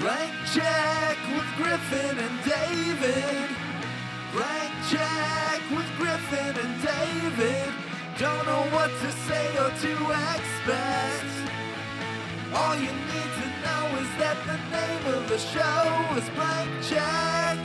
Blank check with Griffin and David. Blank check with Griffin and David. Don't know what to say or to expect. All you need to know is that the name of the show is Blank Check.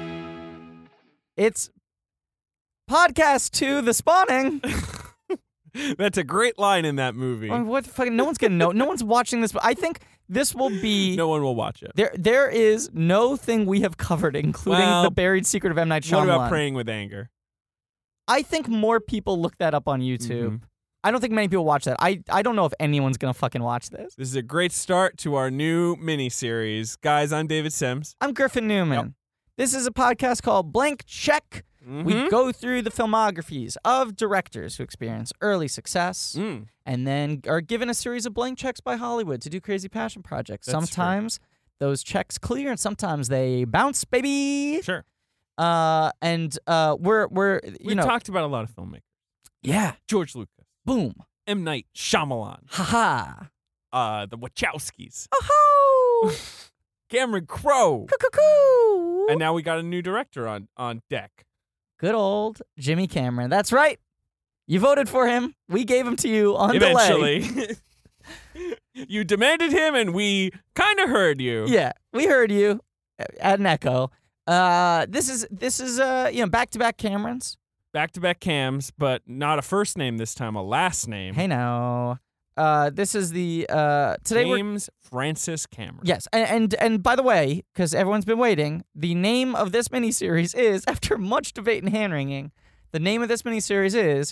It's podcast 2, The Spawning. That's a great line in that movie. I mean, what fucking? No one's gonna know. No one's watching this. But I think this will be. No one will watch it. There is no thing we have covered, including the buried secret of M. Night Shyamalan. What about Praying with Anger? I think more people look that up on YouTube. I don't think many people watch that. I don't know if anyone's gonna fucking watch this. This is a great start to our new mini-series. Guys, I'm David Sims. I'm Griffin Newman. Yep. This is a podcast called Blank Check. We go through the filmographies of directors who experience early success and then are given a series of blank checks by Hollywood to do crazy passion projects. That's sometimes those checks clear and sometimes they bounce, baby. Sure. And we're We've talked about a lot of filmmakers. yeah, George Lucas. boom. M. Night Shyamalan. Ha-ha. The Wachowskis. Oh-ho. Cameron Crowe. Cuckoo. And now we got a new director on deck. Good old Jimmy Cameron. That's right. You voted for him. We gave him to you on delay. Eventually. You demanded him, and we kind of heard you. Yeah, we heard you at an echo. This is back-to-back Camerons. Back-to-back Cams, but not a first name this time, a last name. Hey now. This is the today James Francis Cameron. Yes, and by the way, because everyone's been waiting, the name of this miniseries is, after much debate and hand-wringing, the name of this miniseries is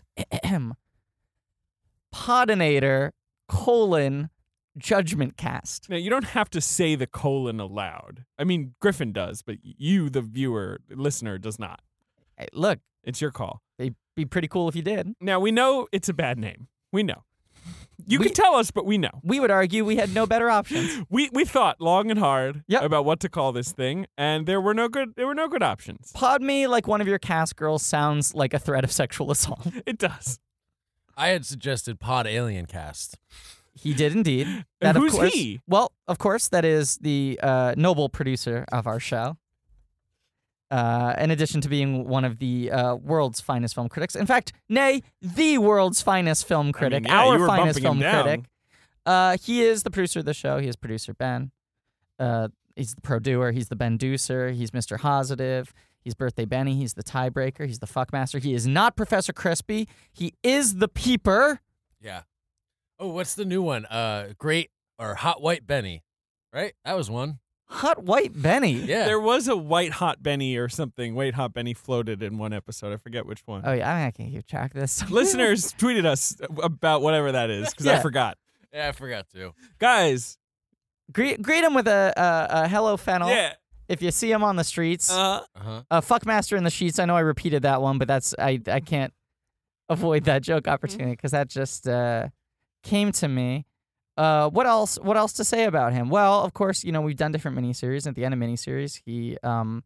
Podinator: Judgment Cast. Now, you don't have to say the colon aloud. I mean, Griffin does, but you, the viewer, listener, does not. Hey, look, It's your call. it'd be pretty cool if you did. Now, we know it's a bad name. We know. You can tell us, but we know. We would argue we had no better options. We thought long and hard Yep. about what to call this thing, and there were no good options. Pod me like one of your cast girls sounds like a threat of sexual assault. It does. I had suggested Pod Alien Cast. He did indeed. And That, of who's course, he? Well, of course, that is the noble producer of our show. In addition to being one of the world's finest film critics. In fact, nay, the world's finest film critic, yeah, you our were finest bumping him film down. critic. He is the producer of the show. He is producer Ben. He's the pro-doer. He's the Ben-ducer. He's Mr. Positive. He's Birthday Benny. He's the tiebreaker. He's the fuckmaster. He is not Professor Crispy. He is the peeper. Yeah. Oh, what's the new one? Great or Hot White Benny, right? That was one. Hot White Benny. Yeah. There was a White Hot Benny or something. White Hot Benny floated in one episode. I forget which one. Oh, yeah. I can't keep track of this. Listeners tweeted us about whatever that is because I Yeah. forgot. Yeah, I forgot to. Guys. Greet him with a hello, Fennel. Yeah. If you see him on the streets. Uh-huh. Fuckmaster in the sheets. I know I repeated that one, but that's I can't avoid that joke opportunity because that just came to me. What else to say about him? Well, of course, we've done different miniseries. At the end of miniseries, he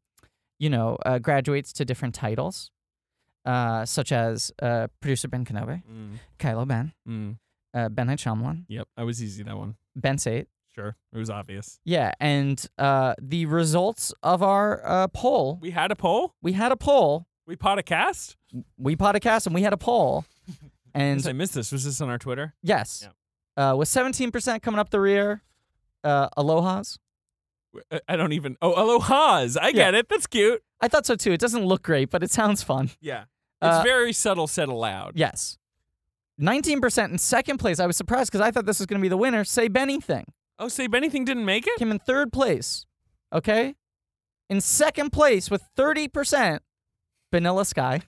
graduates to different titles, such as producer Ben Kenobi, Kylo Ben, Ben Night Shyamalan, Yep. I was easy, that one. Ben Sate. Sure. It was obvious. Yeah, and the results of our poll. We had a poll? We had a poll. We podcast? We podcast and we had a poll. And I missed this. Was this on our Twitter? yes. With 17% coming up the rear, Alohas. I don't even. Oh, Alohas. I get it. That's cute. I thought so too. It doesn't look great, but it sounds fun. Yeah. It's very subtle, said aloud. Yes. 19% in second place. I was surprised because I thought this was going to be the winner. Say Bennything. Oh, Say Bennything didn't make it? Came in third place. Okay? In second place with 30%, Vanilla Sky.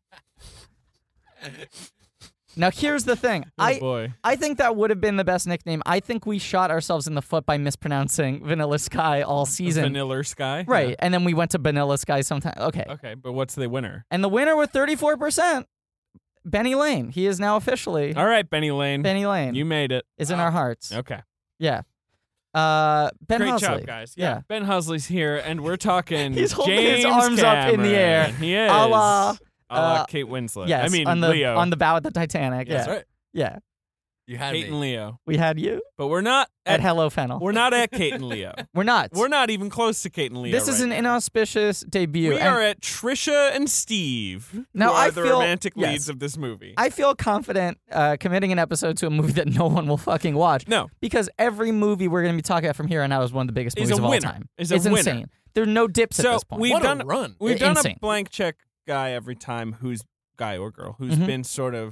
Now, here's the thing. Oh, boy. I think that would have been the best nickname. I think we shot ourselves in the foot by mispronouncing Vanilla Sky all season. Vanilla Sky? Right. And then we went to Vanilla Sky sometime. Okay. Okay, but what's the winner? And the winner with 34%, Benny Lane. He is now officially All right, Benny Lane. Benny Lane. You made it. is in our hearts. Okay. Yeah. Ben Great Husley. job, guys. Yeah. Ben Husley's here, and we're talking He's holding James his arms up in the air. Cameron. He is. A la Kate Winslet. Yes, I mean, on the Leo. on the bow of the Titanic. That's yeah. right. Yeah. You had Kate me. and Leo. We had you But we're not at at Hello Fennel. we're not at Kate and Leo. We're not. We're not even close to Kate and Leo. This is right an now. inauspicious debut. We and are at Trisha and Steve. Now, who are I the feel- romantic yes. leads of this movie. I feel confident committing an episode to a movie that no one will fucking watch. No. Because every movie we're going to be talking about from here on out is one of the biggest Is movies a of all winner. time. Is a it's winner. insane. There are no dips at So this point. we've What done a run. We've done Insane. a blank check guy every time who's guy or girl who's Mhm. been sort of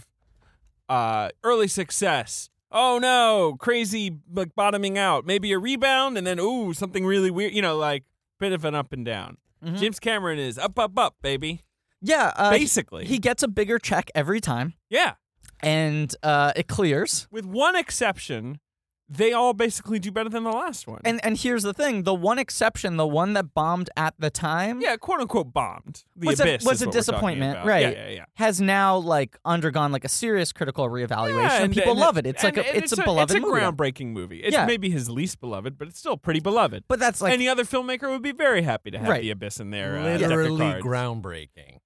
early success. Oh no, crazy like bottoming out. Maybe a rebound and then ooh, something really weird, like bit of an up and down. Mhm. James Cameron is up, baby. Yeah. Basically. He gets a bigger check every time, Yeah. and it clears. With one exception, they all basically do better than the last one. And here's the thing: the one exception, the one that bombed at the time, yeah, quote unquote bombed. The Was Abyss a is what we're talking disappointment, about. right? Yeah. has now undergone a serious critical reevaluation, Yeah, and people love it. and It's a beloved It's a movie. groundbreaking movie. It's Yeah. maybe his least beloved, but it's still pretty beloved. But that's Any other filmmaker would be very happy to have Right. The Abyss in their Literally deck of cards. groundbreaking.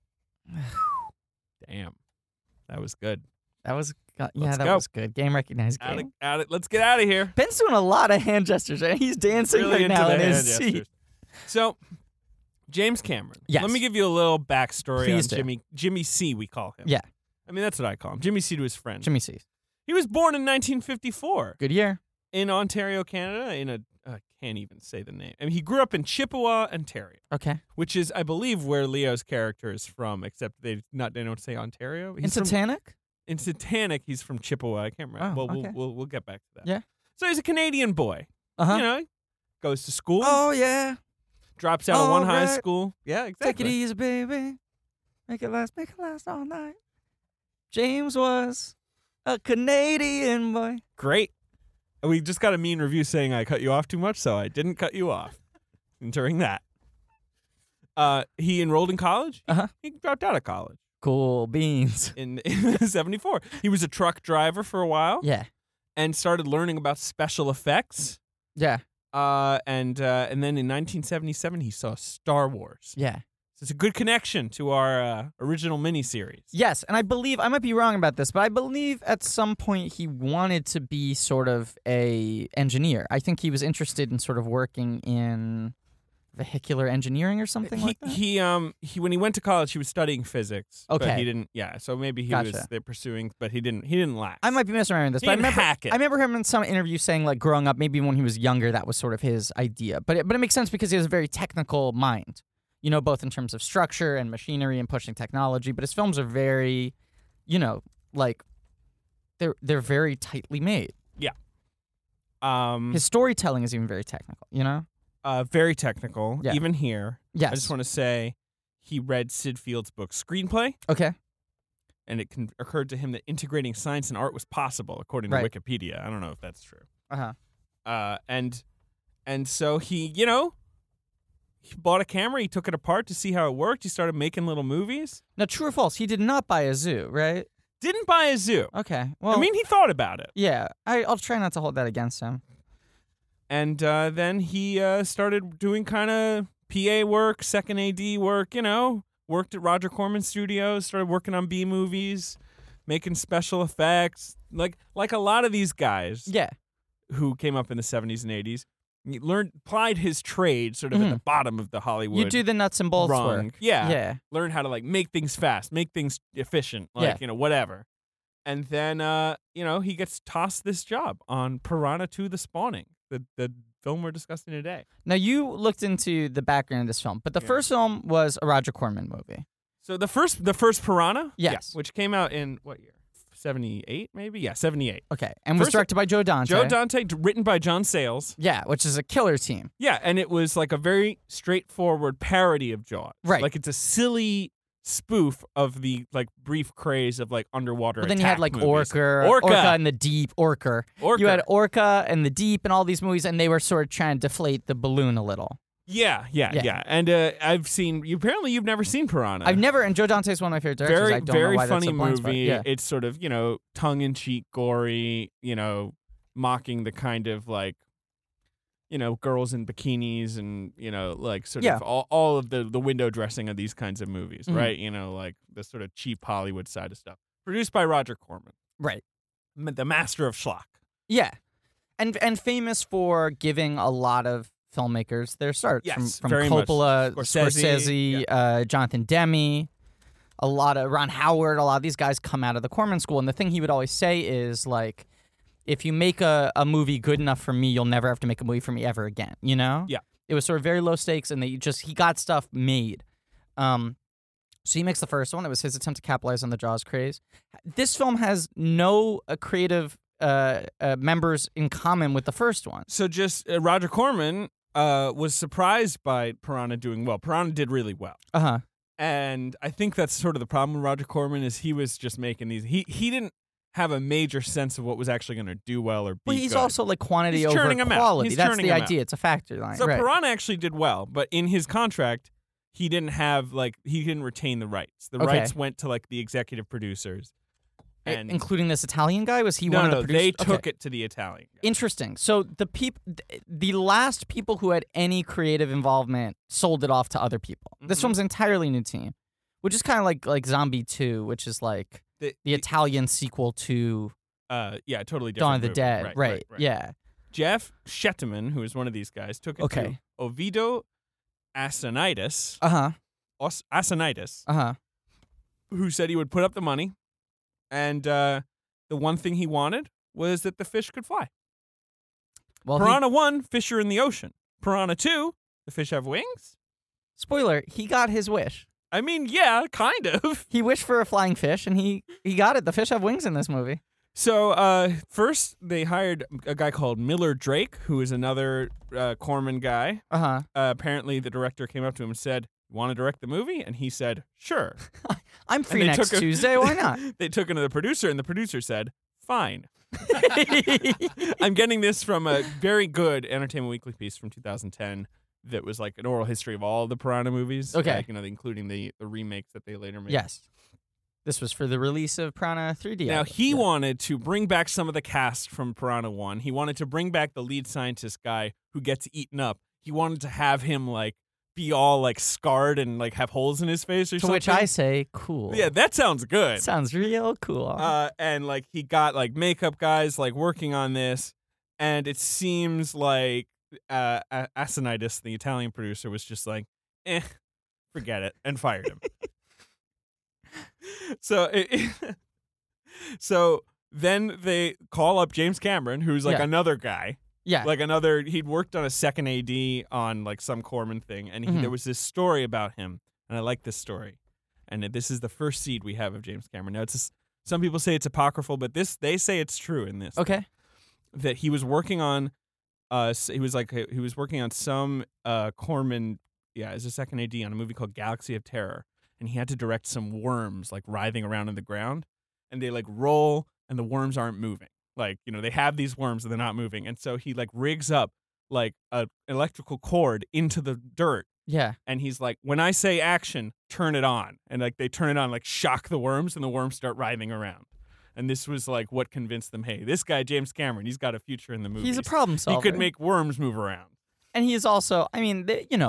Damn, that was good. that was that Let's was go. good. Game recognized game. Let's get out of here. Ben's doing a lot of hand gestures. Right? He's dancing Really right into now the in hand his seat. gestures. So, James Cameron. Yes. Let me give you a little backstory Please on do. Jimmy C. We call him. Yeah. I mean, that's what I call him. Jimmy C. to his friend. Jimmy C. He was born in 1954 Good year. in Ontario, Canada. I can't even say the name. I mean, he grew up in Chippewa, Ontario, Okay. which is, I believe, where Leo's character is from. Except they don't say Ontario. In He's from- Titanic? in Titanic, he's from Chippewa. I can't remember. Oh, well, okay. we'll get back to that. Yeah. So he's a Canadian boy. Uh-huh. You know, goes to school, Oh, yeah. drops out of one high alright. school. Yeah, exactly. Take it easy, baby. Make it last all night. James was a Canadian boy. Great. We just got a mean review saying I cut you off too much, so I didn't cut you off during that. He enrolled in college. Uh-huh. He dropped out of college Cool beans. in 74. He was a truck driver for a while Yeah. and started learning about special effects. Yeah. And then in 1977, he saw Star Wars. Yeah. So it's a good connection to our original miniseries. Yes, and I believe, I might be wrong about this, but I believe at some point he wanted to be sort of a engineer. I think he was interested in sort of working in vehicular engineering or something like that. He when he went to college, he was studying physics. But Okay. he didn't. Yeah. So maybe he was Gotcha. there pursuing, but he didn't last. I might be misremembering this, He but I didn't remember, hack it. I remember him in some interview saying growing up, maybe when he was younger, that was sort of his idea. But it makes sense because he has a very technical mind, both in terms of structure and machinery and pushing technology. But his films are very, they're very tightly made. His storytelling is even very technical. Very technical. Yeah. Even here, Yes. I just want to say, he read Sid Field's book Screenplay, Okay. and it occurred to him that integrating science and art was possible, according to Right. Wikipedia. I don't know if that's true. Uh-huh. And so he bought a camera. He took it apart to see how it worked. He started making little movies. Now, true or false? He did not buy a zoo, right? Didn't buy a zoo. Okay. Well, I mean, he thought about it. yeah. I'll try not to hold that against him. And then he started doing kind of PA work, second AD work, worked at Roger Corman Studios, started working on B movies, making special effects. Like a lot of these guys Yeah. who came up in the 70s and 80s, he applied his trade sort of at the bottom of the Hollywood You do the nuts and bolts rung. work. Yeah. Yeah. Learn how to make things fast, make things efficient, whatever. And then he gets tossed this job on Piranha 2: The Spawning, the film we're discussing today. Now, you looked into the background of this film, but the Yeah. first film was a Roger Corman movie. So the first Piranha, Yes. yeah, which came out in what year? 78 maybe? Yeah, 78. Okay. And was First- directed by Joe Dante. Joe Dante, written by John Sayles. Yeah, which is a killer team. Yeah, and it was like a very straightforward parody of Jaws. Right. Like it's a silly spoof of the brief craze of underwater But then you had attack movies. Orca and the Deep. Orca. Orca. You had Orca and the Deep and all these movies, and they were sort of trying to deflate the balloon a little. Yeah. And I've seen. Apparently, you've never seen Piranha. I've never, and Joe Dante is one of my favorite directors. Very, I don't very know why funny that's a blind spot. movie. Yeah. It's sort of tongue-in-cheek, gory. Mocking the kind of girls in bikinis and sort Yeah. of all of the window dressing of these kinds of movies, Mhm. right? The sort of cheap Hollywood side of stuff. Produced by Roger Corman. Right. the master of schlock. Yeah, and famous for giving a lot of filmmakers their starts. Yes, from very much. Coppola, Scorsese, Jonathan Demme, a lot of Ron Howard. A lot of these guys come out of the Corman School, and the thing he would always say is like, if you make a movie good enough for me, you'll never have to make a movie for me ever again. You know? Yeah. It was sort of very low stakes, and he got stuff made. So he makes the first one. It was his attempt to capitalize on the Jaws craze. This film has no creative members in common with the first one. So just Roger Corman was surprised by Piranha doing well. Piranha did really well. Uh-huh. And I think that's sort of the problem with Roger Corman is he was just making these. He didn't have a major sense of what was actually going to do well or be Well, he's good. also like quantity He's over churning 'em out. quality. He's That's churning the 'em out. idea. It's a factor line. So right. Piranha actually did well, but in his contract, he didn't retain the rights. The Okay. rights went to like the executive producers. And Including this Italian guy? Was he no, one of no, the producers? they took Okay. it to the Italian guy. Interesting. So the last people who had any creative involvement sold it off to other people. This Mhm. film's an entirely new team, which is kind of like Zombie 2, which is like the Italian sequel to Totally different. Dawn of the movie. Dead. Right. Yeah. Jeff Shetterman, who is one of these guys, took it Okay. to Ovidio Asanitis, Uh-huh. who said he would put up the money, and the one thing he wanted was that the fish could fly. Well, Piranha 1, fish are in the ocean. Piranha 2, the fish have wings. spoiler, he got his wish. I mean, yeah, kind of. He wished for a flying fish, and he got it. The fish have wings in this movie. So first, they hired a guy called Miller Drake, who is another Corman guy. Uh-huh. Apparently, the director came up to him and said, "Want to direct the movie?" And he said, "Sure." I'm free And they next took Tuesday. Why not? They took him to the producer, and the producer said, "Fine." I'm getting this from a very good Entertainment Weekly piece from 2010 that was like an oral history of all the Piranha movies. Okay. Like, including the remakes that they later made. Yes. This was for the release of Piranha 3D. Now, album. he Yeah. wanted to bring back some of the cast from Piranha 1. He wanted to bring back the lead scientist guy who gets eaten up. He wanted to have him, like, be all, like, scarred and, like, have holes in his face or To something. which I say, cool. Yeah, that sounds good. Sounds real cool. And, like, he got, like, makeup guys, like, working on this. And it seems like Asanitis, the Italian producer, was just like, forget it, and fired him. So then they call up James Cameron, who's like Yeah. another guy, yeah. like he'd worked on a second AD on like some Corman thing, and Mhm. there was this story about him, and I like this story, and this is the first seed we have of James Cameron. Now some people say it's apocryphal, but they say it's true in this. Okay. That he was working on, he was working on some Corman, as a second AD on a movie called Galaxy of Terror. And he had to direct some worms like writhing around in the ground, and they like roll and the worms aren't moving. Like, they have these worms and they're not moving. And so he like rigs up like an electrical cord into the dirt. Yeah. And he's like, when I say action, turn it on. And like they turn it on, like shock the worms, and the worms start writhing around. And this was like what convinced them, hey, this guy, James Cameron, he's got a future in the movie. He's a problem solver. He could make worms move around. And he is also, I mean,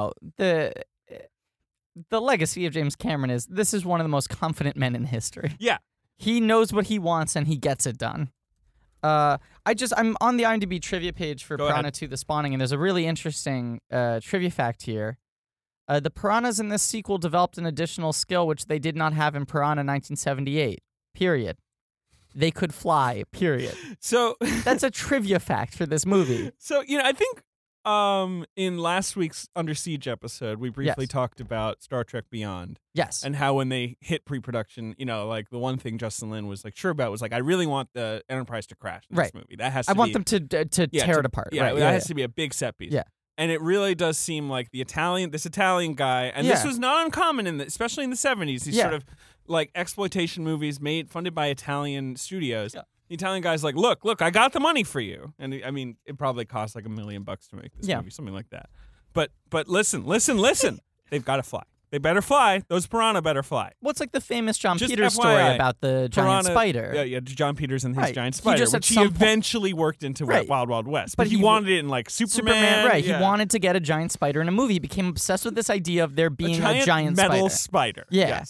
the legacy of James Cameron is this is one of the most confident men in history. Yeah. He knows what he wants and he gets it done. I'm on the IMDb trivia page for Go Piranha ahead. 2: The Spawning, and there's a really interesting trivia fact here. The piranhas in this sequel developed an additional skill which they did not have in Piranha 1978. Period. They could fly. Period. So That's a trivia fact for this movie. So, I think in last week's Under Siege episode, we briefly Yes. talked about Star Trek Beyond Yes. and how when they hit pre-production, like the one thing Justin Lin was like sure about was like, I really want the Enterprise to crash in Right. this movie. That has to I want be, them to tear it apart. Yeah, right. that has to be a big set piece. Yeah. And it really does seem like this Italian guy, and this Yeah. was not uncommon especially in the 70s. These Yeah. sort of like exploitation movies funded by Italian studios. Yeah. The Italian guy's like, look, I got the money for you. And I mean, it probably cost like $1 million to make this Yeah. movie, something like that. But listen. They've got to fly. They better fly. Those piranha better fly. What's like the famous John Just Peters FYI, story about the giant Piranha- spider? Yeah, John Peters and his Right. giant He spider, just at which he some point- eventually worked into Right. Wild Wild West. But But he he- wanted it in like Superman. Right. Yeah. He wanted to get a giant spider in a movie. He became obsessed with this idea of there being a giant metal spider. spider. Yeah. Yes.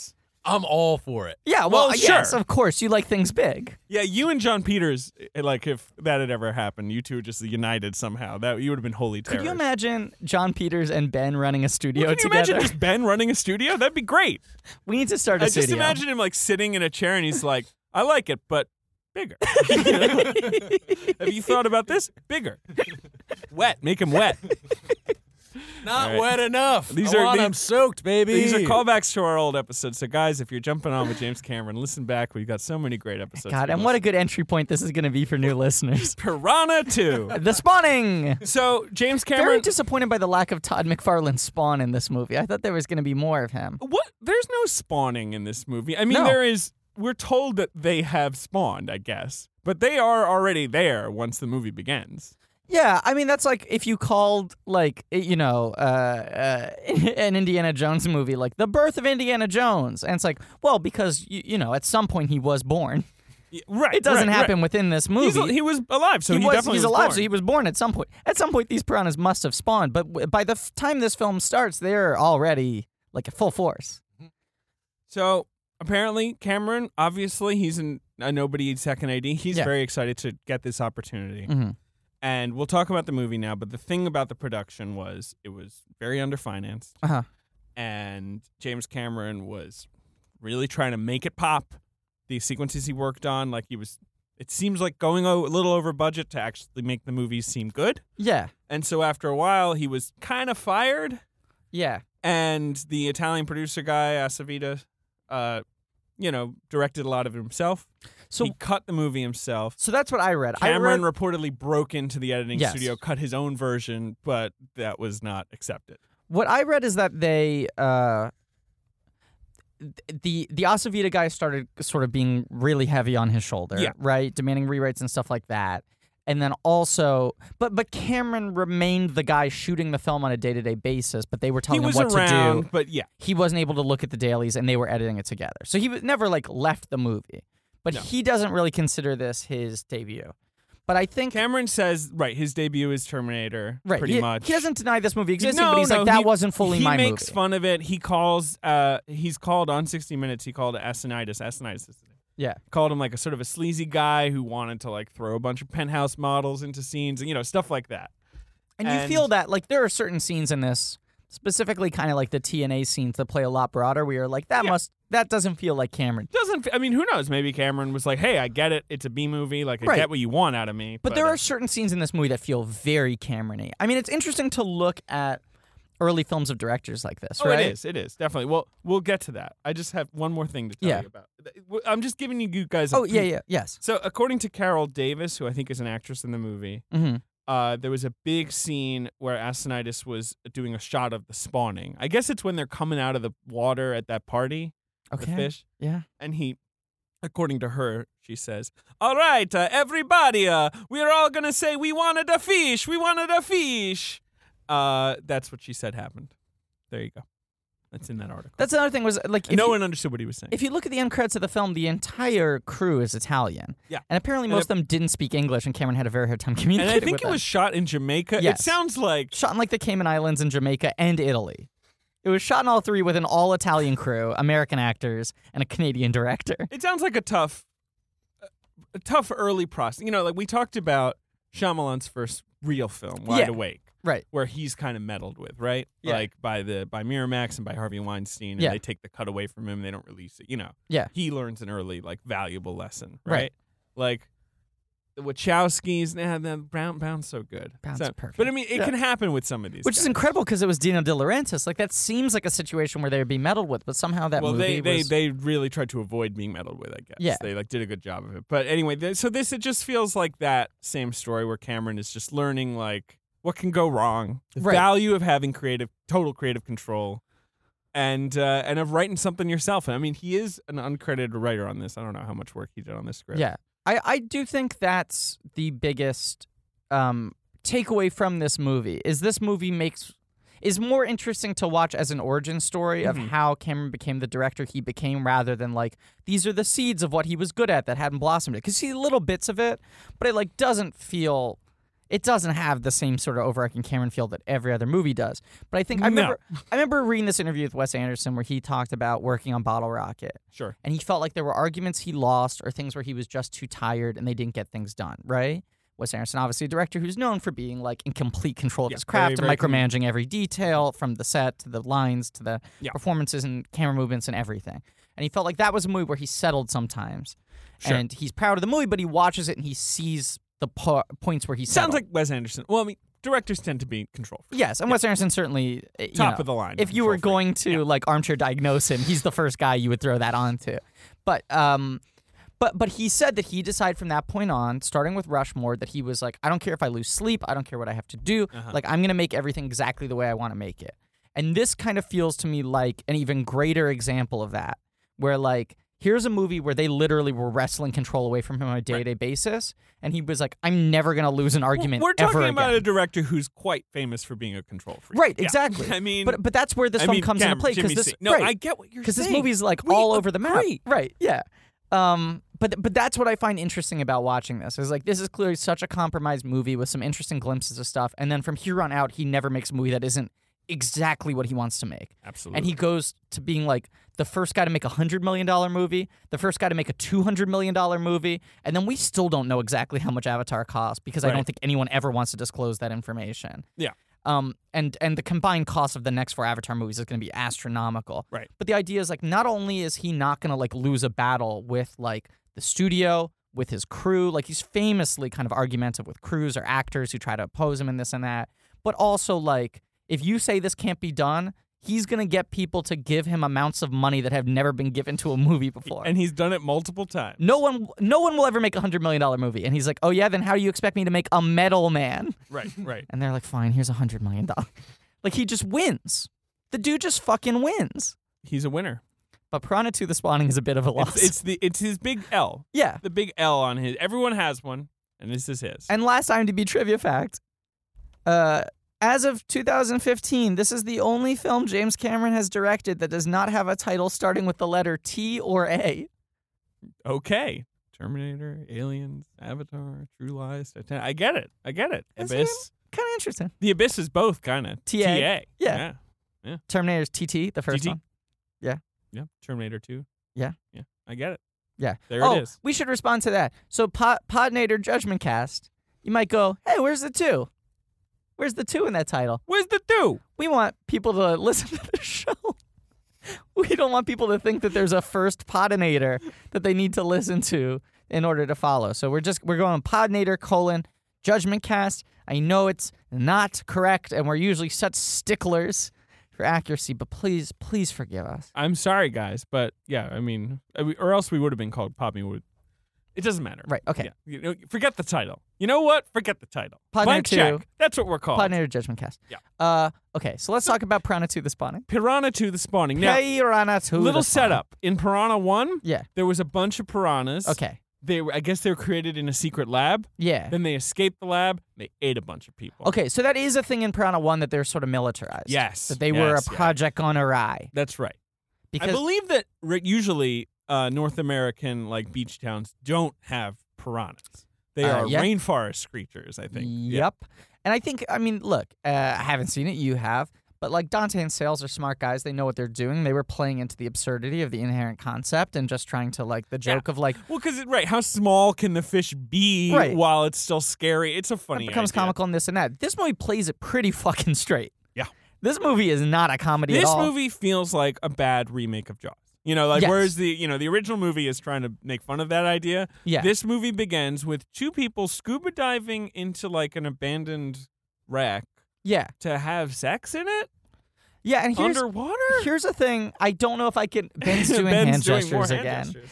I'm all for it. Yeah, well, Well, yes, sure. of course, you like things big. Yeah, you and John Peters, like if that had ever happened, you two just united somehow. That you would have been holy terror. Could you imagine John Peters and Ben running a studio Can you together? imagine just Ben running a studio? That'd be great. We need to start a I studio. just imagine him like sitting in a chair and he's like, I like it, but bigger. Have you thought about this? Bigger. Wet. Make him wet. Not All right. wet enough. These I are- want these- them soaked, baby. These are callbacks to our old episodes. So, guys, if you're jumping on with James Cameron, listen back. We've got so many great episodes. God, and what a good entry point this is going to be for new listeners. Piranha 2. The Spawning! So, James Very Cameron. disappointed by the lack of Todd McFarlane's Spawn in this movie. I thought there was going to be more of him. What? There's no spawning in this movie. I mean, No. there is. We're told that they have spawned, I guess. But they are already there once the movie begins. Yeah, I mean, that's like if you called, like, you know, an Indiana Jones movie, like, The Birth of Indiana Jones. And it's like, well, because, you know, at some point he was born. Right. It doesn't right, happen right. within this movie. He was alive, so he definitely he's was alive, born. so he was born at some point. At some point, these piranhas must have spawned, but by the time this film starts, they're already, like, at full force. So apparently, Cameron, obviously, he's a nobody second AD. He's Yeah. very excited to get this opportunity. Mm-hmm. And we'll talk about the movie now, but the thing about the production was it was very underfinanced. Uh-huh. And James Cameron was really trying to make it pop. The sequences he worked on, like it seems like going a little over budget to actually make the movies seem good. Yeah. And so after a while, he was kind of fired. Yeah. And the Italian producer guy, Acevita, directed a lot of it himself. So, He cut the movie himself. so that's what I read. Cameron reportedly broke into the editing Yes. studio, cut his own version, but that was not accepted. What I read is that they, the Acevita guy started sort of being really heavy on his shoulder, Yeah. right? Demanding rewrites and stuff like that. And then also, but Cameron remained the guy shooting the film on a day-to-day basis, but they were He telling him was what around, to do. but yeah. He wasn't able to look at the dailies, and they were editing it together. So he never, like, left the movie. But No. he doesn't really consider this his debut. But I think... Cameron says, right, his debut is Terminator, Right, pretty he, much. He doesn't deny this movie existing, No, but he's no, like, that he- wasn't fully my movie. He makes fun of it. He calls, he's called on 60 Minutes, he called it Asinitis. Asinitis is his name. Yeah. Called him like a sort of a sleazy guy who wanted to like throw a bunch of penthouse models into scenes and, stuff like that. And you feel that, like, there are certain scenes in this, specifically kind of like the TNA scenes that play a lot broader, where you're like, that doesn't feel like Cameron. Who knows? Maybe Cameron was like, hey, I get it. It's a B movie. Like, I Right. get what you want out of me. But there are certain scenes in this movie that feel very Cameron-y. I mean, it's interesting to look at early films of directors like this, right? It is, definitely. Well, we'll get to that. I just have one more thing to tell Yeah. you about. I'm just giving you guys a Oh, yeah, yes. So, according to Carol Davis, who I think is an actress in the movie, Mm-hmm. there was a big scene where Asinitis was doing a shot of the spawning. I guess it's when they're coming out of the water at that party, Okay. the fish. Yeah. And he, according to her, she says, all right, everybody, we're all going to say we wanted a fish. We wanted a fish. That's what she said happened. There you go. That's in that article. That's another thing was, like, No one understood what he was saying. if you look at the end credits of the film, the entire crew is Italian. Yeah. And apparently And most of them didn't speak English, and Cameron had a very hard time communicating And I think with it them. was shot in Jamaica. Yes. It sounds like Shot in, like, the Cayman Islands and Jamaica and Italy. It was shot in all three with an all-Italian crew, American actors, and a Canadian director. it sounds like a tough early process. Like we talked about Shyamalan's first real film, Wide Yeah. Awake, Right. where he's kind of meddled with, right? Yeah. Like by Miramax and by Harvey Weinstein, and Yeah. they take the cut away from him, they don't release it. Yeah. He learns an early valuable lesson, Right. right? Like the Wachowskis, Brown's so good. Brown's So- perfect. But I mean, it Yeah. can happen with some of these, Which is guys. incredible because it was Dino De Laurentiis. Like, that seems like a situation where they would be meddled with, but somehow that Well, movie was... they really tried to avoid being meddled with, I guess. Yeah. They did a good job of it. But anyway, it just feels like that same story where Cameron is just learning what can go wrong, the Right. value of having total creative control, and of writing something yourself. And I mean, he is an uncredited writer on this. I don't know how much work he did on this script. Yeah. I do think that's the biggest takeaway from this movie, is this movie is more interesting to watch as an origin story of Mhm. how Cameron became the director he became, rather than these are the seeds of what he was good at that hadn't blossomed. Because you see little bits of it, but it doesn't feel... it doesn't have the same sort of overarching Cameron feel that every other movie does. But I think I No. remember reading this interview with Wes Anderson where he talked about working on Bottle Rocket. Sure. And he felt like there were arguments he lost or things where he was just too tired and they didn't get things done, right? Wes Anderson, obviously a director who's known for being like in complete control of Yeah, his craft very, and very micromanaging every detail from the set to the lines to the Yeah. performances and camera movements and everything. And he felt like that was a movie where he settled sometimes. Sure. And he's proud of the movie, but he watches it and he sees the points where he Sounds settled. like Wes Anderson. Well, I mean, directors tend to be control freaks. Yes, and Wes Anderson certainly Top of the line. If you were control going to like armchair diagnose him, he's the first guy you would throw that onto. But he said that he decided from that point on, starting with Rushmore, that he was like, I don't care if I lose sleep, I don't care what I have to do. Like I'm gonna make everything exactly the way I want to make it. And this kind of feels to me like an even greater example of that, where like here's a movie where they literally were wrestling control away from him on a day-to-day basis, and he was like, I'm never going to lose an argument We're talking ever about again. a director who's quite famous for being a control freak. Right, Yeah. exactly. I mean, but that's where this I film mean, comes into play Jimmy because this C. No, right, I get what you're saying. because this movie's like We all over the map. agree. Right, yeah. But that's what I find interesting about watching this is like this is clearly such a compromised movie with some interesting glimpses of stuff, and then from here on out, he never makes a movie that isn't exactly what he wants to make. Absolutely. And he goes to being like the first guy to make $100 million movie, the first guy to make a $200 million movie, and then we still don't know exactly how much Avatar cost because I Right. don't think anyone ever wants to disclose that information. Yeah. And the combined cost of the next 4 Avatar movies is going to be astronomical. Right. But the idea is like not only is he not going to like lose a battle with like the studio, with his crew, like he's famously kind of argumentative with crews or actors who try to oppose him and this and that, but also like if you say this can't be done, he's going to get people to give him amounts of money that have never been given to a movie before. And he's done it multiple times. no one will ever make a $100 million movie. And he's like, oh yeah, then how do you expect me to make a Metal Man? Right, right. And they're like, fine, here's $100 million. Like he just wins. The dude just fucking wins. He's a winner. But Piranha 2: The Spawning is a bit of a loss. It's his big L. yeah. The big L on his. Everyone has one, and this is his. And last IMDb trivia fact, as of 2015, this is the only film James Cameron has directed that does not have a title starting with the letter T or A. Okay. Terminator, Aliens, Avatar, True Lies, Titanic. I get it. Is Abyss. Kind of interesting. The Abyss is both kind of. TA. Yeah. Terminator's TT, the first TT. one. Yeah. Terminator 2. Yeah. Yeah. I get it. Yeah. There Oh, it is. we should respond to that. So Podnator Judgment Cast, you might go, hey, where's the 2? Where's the 2 in that title? Where's the 2? We want people to listen to the show. We don't want people to think that there's a first Podinator that they need to listen to in order to follow. So we're going Podnator : Judgment Cast. I know it's not correct, and we're usually such sticklers for accuracy, but please forgive us. I'm sorry, guys, but yeah, I mean, or else we would have been called Poppy Wood. It doesn't matter. Right, okay. Yeah. You know, forget the title. You know what? Forget the title. Podnator Blank 2. check. That's what we're called. Podnator Judgment Cast. Yeah. Okay, so let's talk about Piranha 2: The Spawning. Piranha 2: The Spawning. Now, Piranha 2: little The Spawning. setup. In Piranha 1, Yeah. there was a bunch of piranhas. Okay. I guess they were created in a secret lab. Yeah. Then they escaped the lab. They ate a bunch of people. Okay, so that is a thing in Piranha 1 that they're sort of militarized. Yes. That they were a yes, yeah. project gone awry. That's right. Because I believe that usually North American like beach towns don't have piranhas. They are yeah. rainforest creatures, I think. Yeah. Yep. And I think, I mean, look, I haven't seen it. You have. But like Dante and Sales are smart guys. They know what they're doing. They were playing into the absurdity of the inherent concept and just trying to like the joke of like, Well, because right, how small can the fish be Right. while it's still scary? It's a funny. it becomes idea. comical and this and that. This movie plays it pretty fucking straight. Yeah. This movie is not a comedy at This all. movie feels like a bad remake of Jaws. You know, like Yes. whereas the original movie is trying to make fun of that idea. Yeah. This movie begins with two people scuba diving into like an abandoned wreck Yeah. to have sex in it Yeah, and underwater. here's the thing. I don't know if I can. Ben's doing hand doing more gestures hand again. gestures.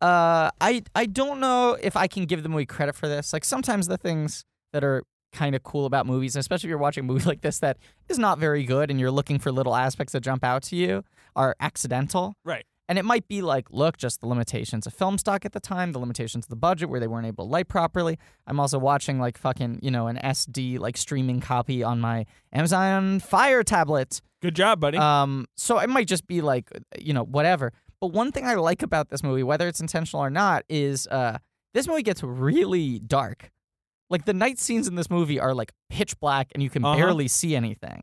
I don't know if I can give the movie credit for this. Like sometimes the things that are kind of cool about movies, especially if you're watching a movie like this that is not very good and you're looking for little aspects that jump out to you, are accidental. Right. And it might be like, look, just the limitations of film stock at the time, the limitations of the budget where they weren't able to light properly. I'm also watching like fucking, an SD like streaming copy on my Amazon Fire tablet. Good job, buddy. So it might just be like, whatever. But one thing I like about this movie, whether it's intentional or not, is this movie gets really dark. Like the night scenes in this movie are like pitch black and you can barely see anything.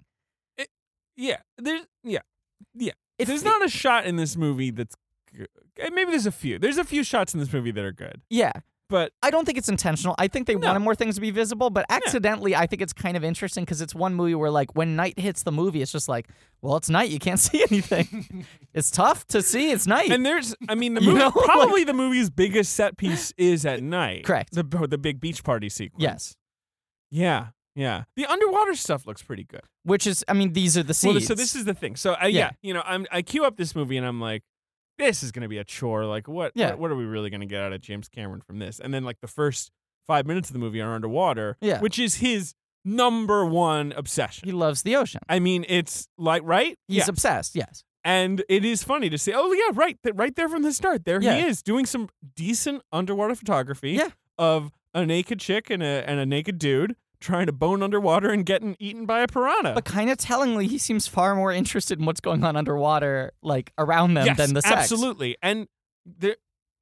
There's It there's fe- not a shot in this movie that's good. Maybe there's a few. There's a few shots in this movie that are good, Yeah. but I don't think it's intentional. I think they No. wanted more things to be visible, but accidentally, I think it's kind of interesting because it's one movie where, like, when night hits the movie, it's just like, well, it's night. You can't see anything. It's tough to see. It's night. and there's the You movie know, probably the movie's biggest set piece is at night. Correct. The big beach party sequence. Yes. Yeah. Yeah. The underwater stuff looks pretty good. Which is, I mean, these are the Well, seeds. so this is the thing. So Yeah. I queue up this movie and I'm like, this is gonna be a chore. Like, what Yeah. are we really gonna get out of James Cameron from this? And then like the first 5 minutes of the movie are underwater, Yeah. which is his number one obsession. He loves the ocean. I mean, it's like right. He's Yes. obsessed. Yes. And it is funny to say, oh yeah, right there from the start. There Yeah. he is doing some decent underwater photography Yeah. of a naked chick and a naked dude trying to bone underwater and getting eaten by a piranha. But kind of tellingly, he seems far more interested in what's going on underwater, like around them, yes, than the sex. absolutely. And the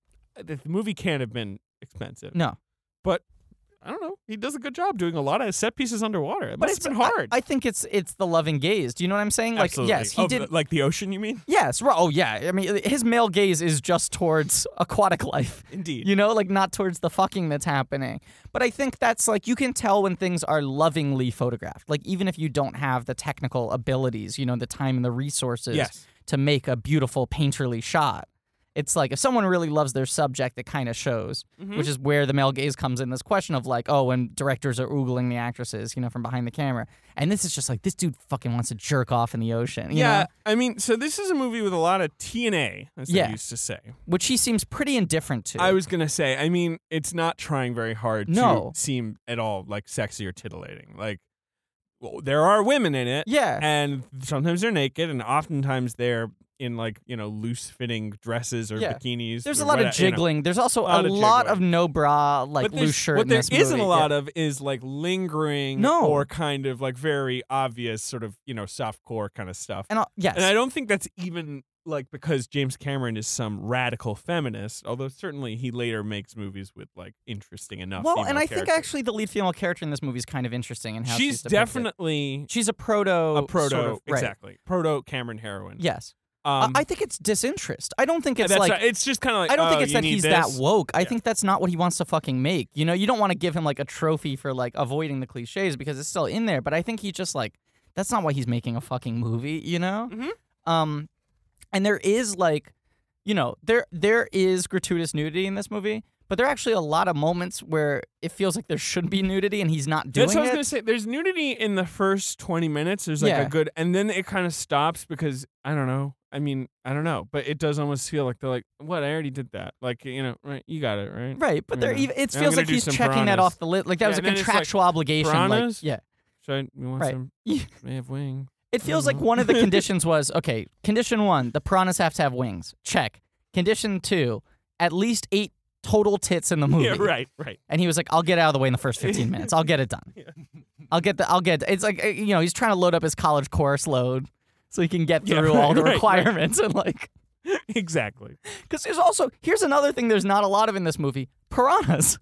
movie can't have been expensive. No. But I don't know. He does a good job doing a lot of set pieces underwater. It But must it's have been hard. I think it's the loving gaze. Do you know what I'm saying? Like, Absolutely. yes, he Of did. like the ocean, you mean? Yes. Oh, yeah. I mean, his male gaze is just towards aquatic life. Indeed. You know, like not towards the fucking that's happening. But I think that's like, you can tell when things are lovingly photographed. Like, even if you don't have the technical abilities, you know, the time and the resources Yes. to make a beautiful painterly shot. It's like if someone really loves their subject, it kind of shows, Mm-hmm. which is where the male gaze comes in. This question of like, oh, when directors are oogling the actresses, you know, from behind the camera. And this is just like, this dude fucking wants to jerk off in the ocean. You Yeah, know? I mean, so this is a movie with a lot of TNA, as Yeah. they used to say. Which he seems pretty indifferent to. I was gonna say, I mean, it's not trying very hard No. to seem at all like sexy or titillating. Like, well, there are women in it, Yeah. and sometimes they're naked, and oftentimes they're in like loose fitting dresses or Yeah. bikinis. There's or a lot of whatever, you know. jiggling. There's also a lot of lot of jiggling. no bra, like But there's- loose shirt what in there this isn't movie. a lot Yeah. of is like lingering No. or kind of like very obvious sort of softcore kind of stuff. And yes. And I don't think that's even like because James Cameron is some radical feminist, although certainly he later makes movies with like interesting enough. well, female and I think characters. actually the lead female character in this movie is kind of interesting in how she's she's depicted. definitely She's a proto. a proto, sort of, right. exactly proto Cameron heroine. Yes. I I think it's disinterest. I don't think it's that's like. right. It's just kind of like I don't think oh, it's you that need he's this? that woke. I Yeah. think that's not what he wants to fucking make. You know, you don't want to give him like a trophy for like avoiding the cliches because it's still in there. But I think he just like that's not why he's making a fucking movie. You know. Mhm. And there is like, you know, there is gratuitous nudity in this movie, but there are actually a lot of moments where it feels like there should be nudity and he's not doing That's what I was it. gonna say. There's nudity in the first 20 minutes. There's like Yeah. a good, and then it kind of stops because I don't know. I mean, I don't know, but it does almost feel like they're like, "What? I already did that." Like, right? You got it, right? Right, but there Yeah. even it Now I'm feels gonna like do he's some checking that piranhas. off the list. Like that Yeah, was a and then it's like, contractual obligation. Like, piranhas? yeah. You want Right. some? They have wings. It feels like one of the conditions was okay. Condition 1: the piranhas have to have wings. Check. Condition 2: at least 8 total tits in the movie. Yeah, right. And he was like, "I'll get out of the way in the first 15 minutes. I'll get it done. I'll get. It's like he's trying to load up his college course load so he can get Yeah, through all the right. requirements and like." Exactly. Because here's another thing there's not a lot of in this movie: piranhas.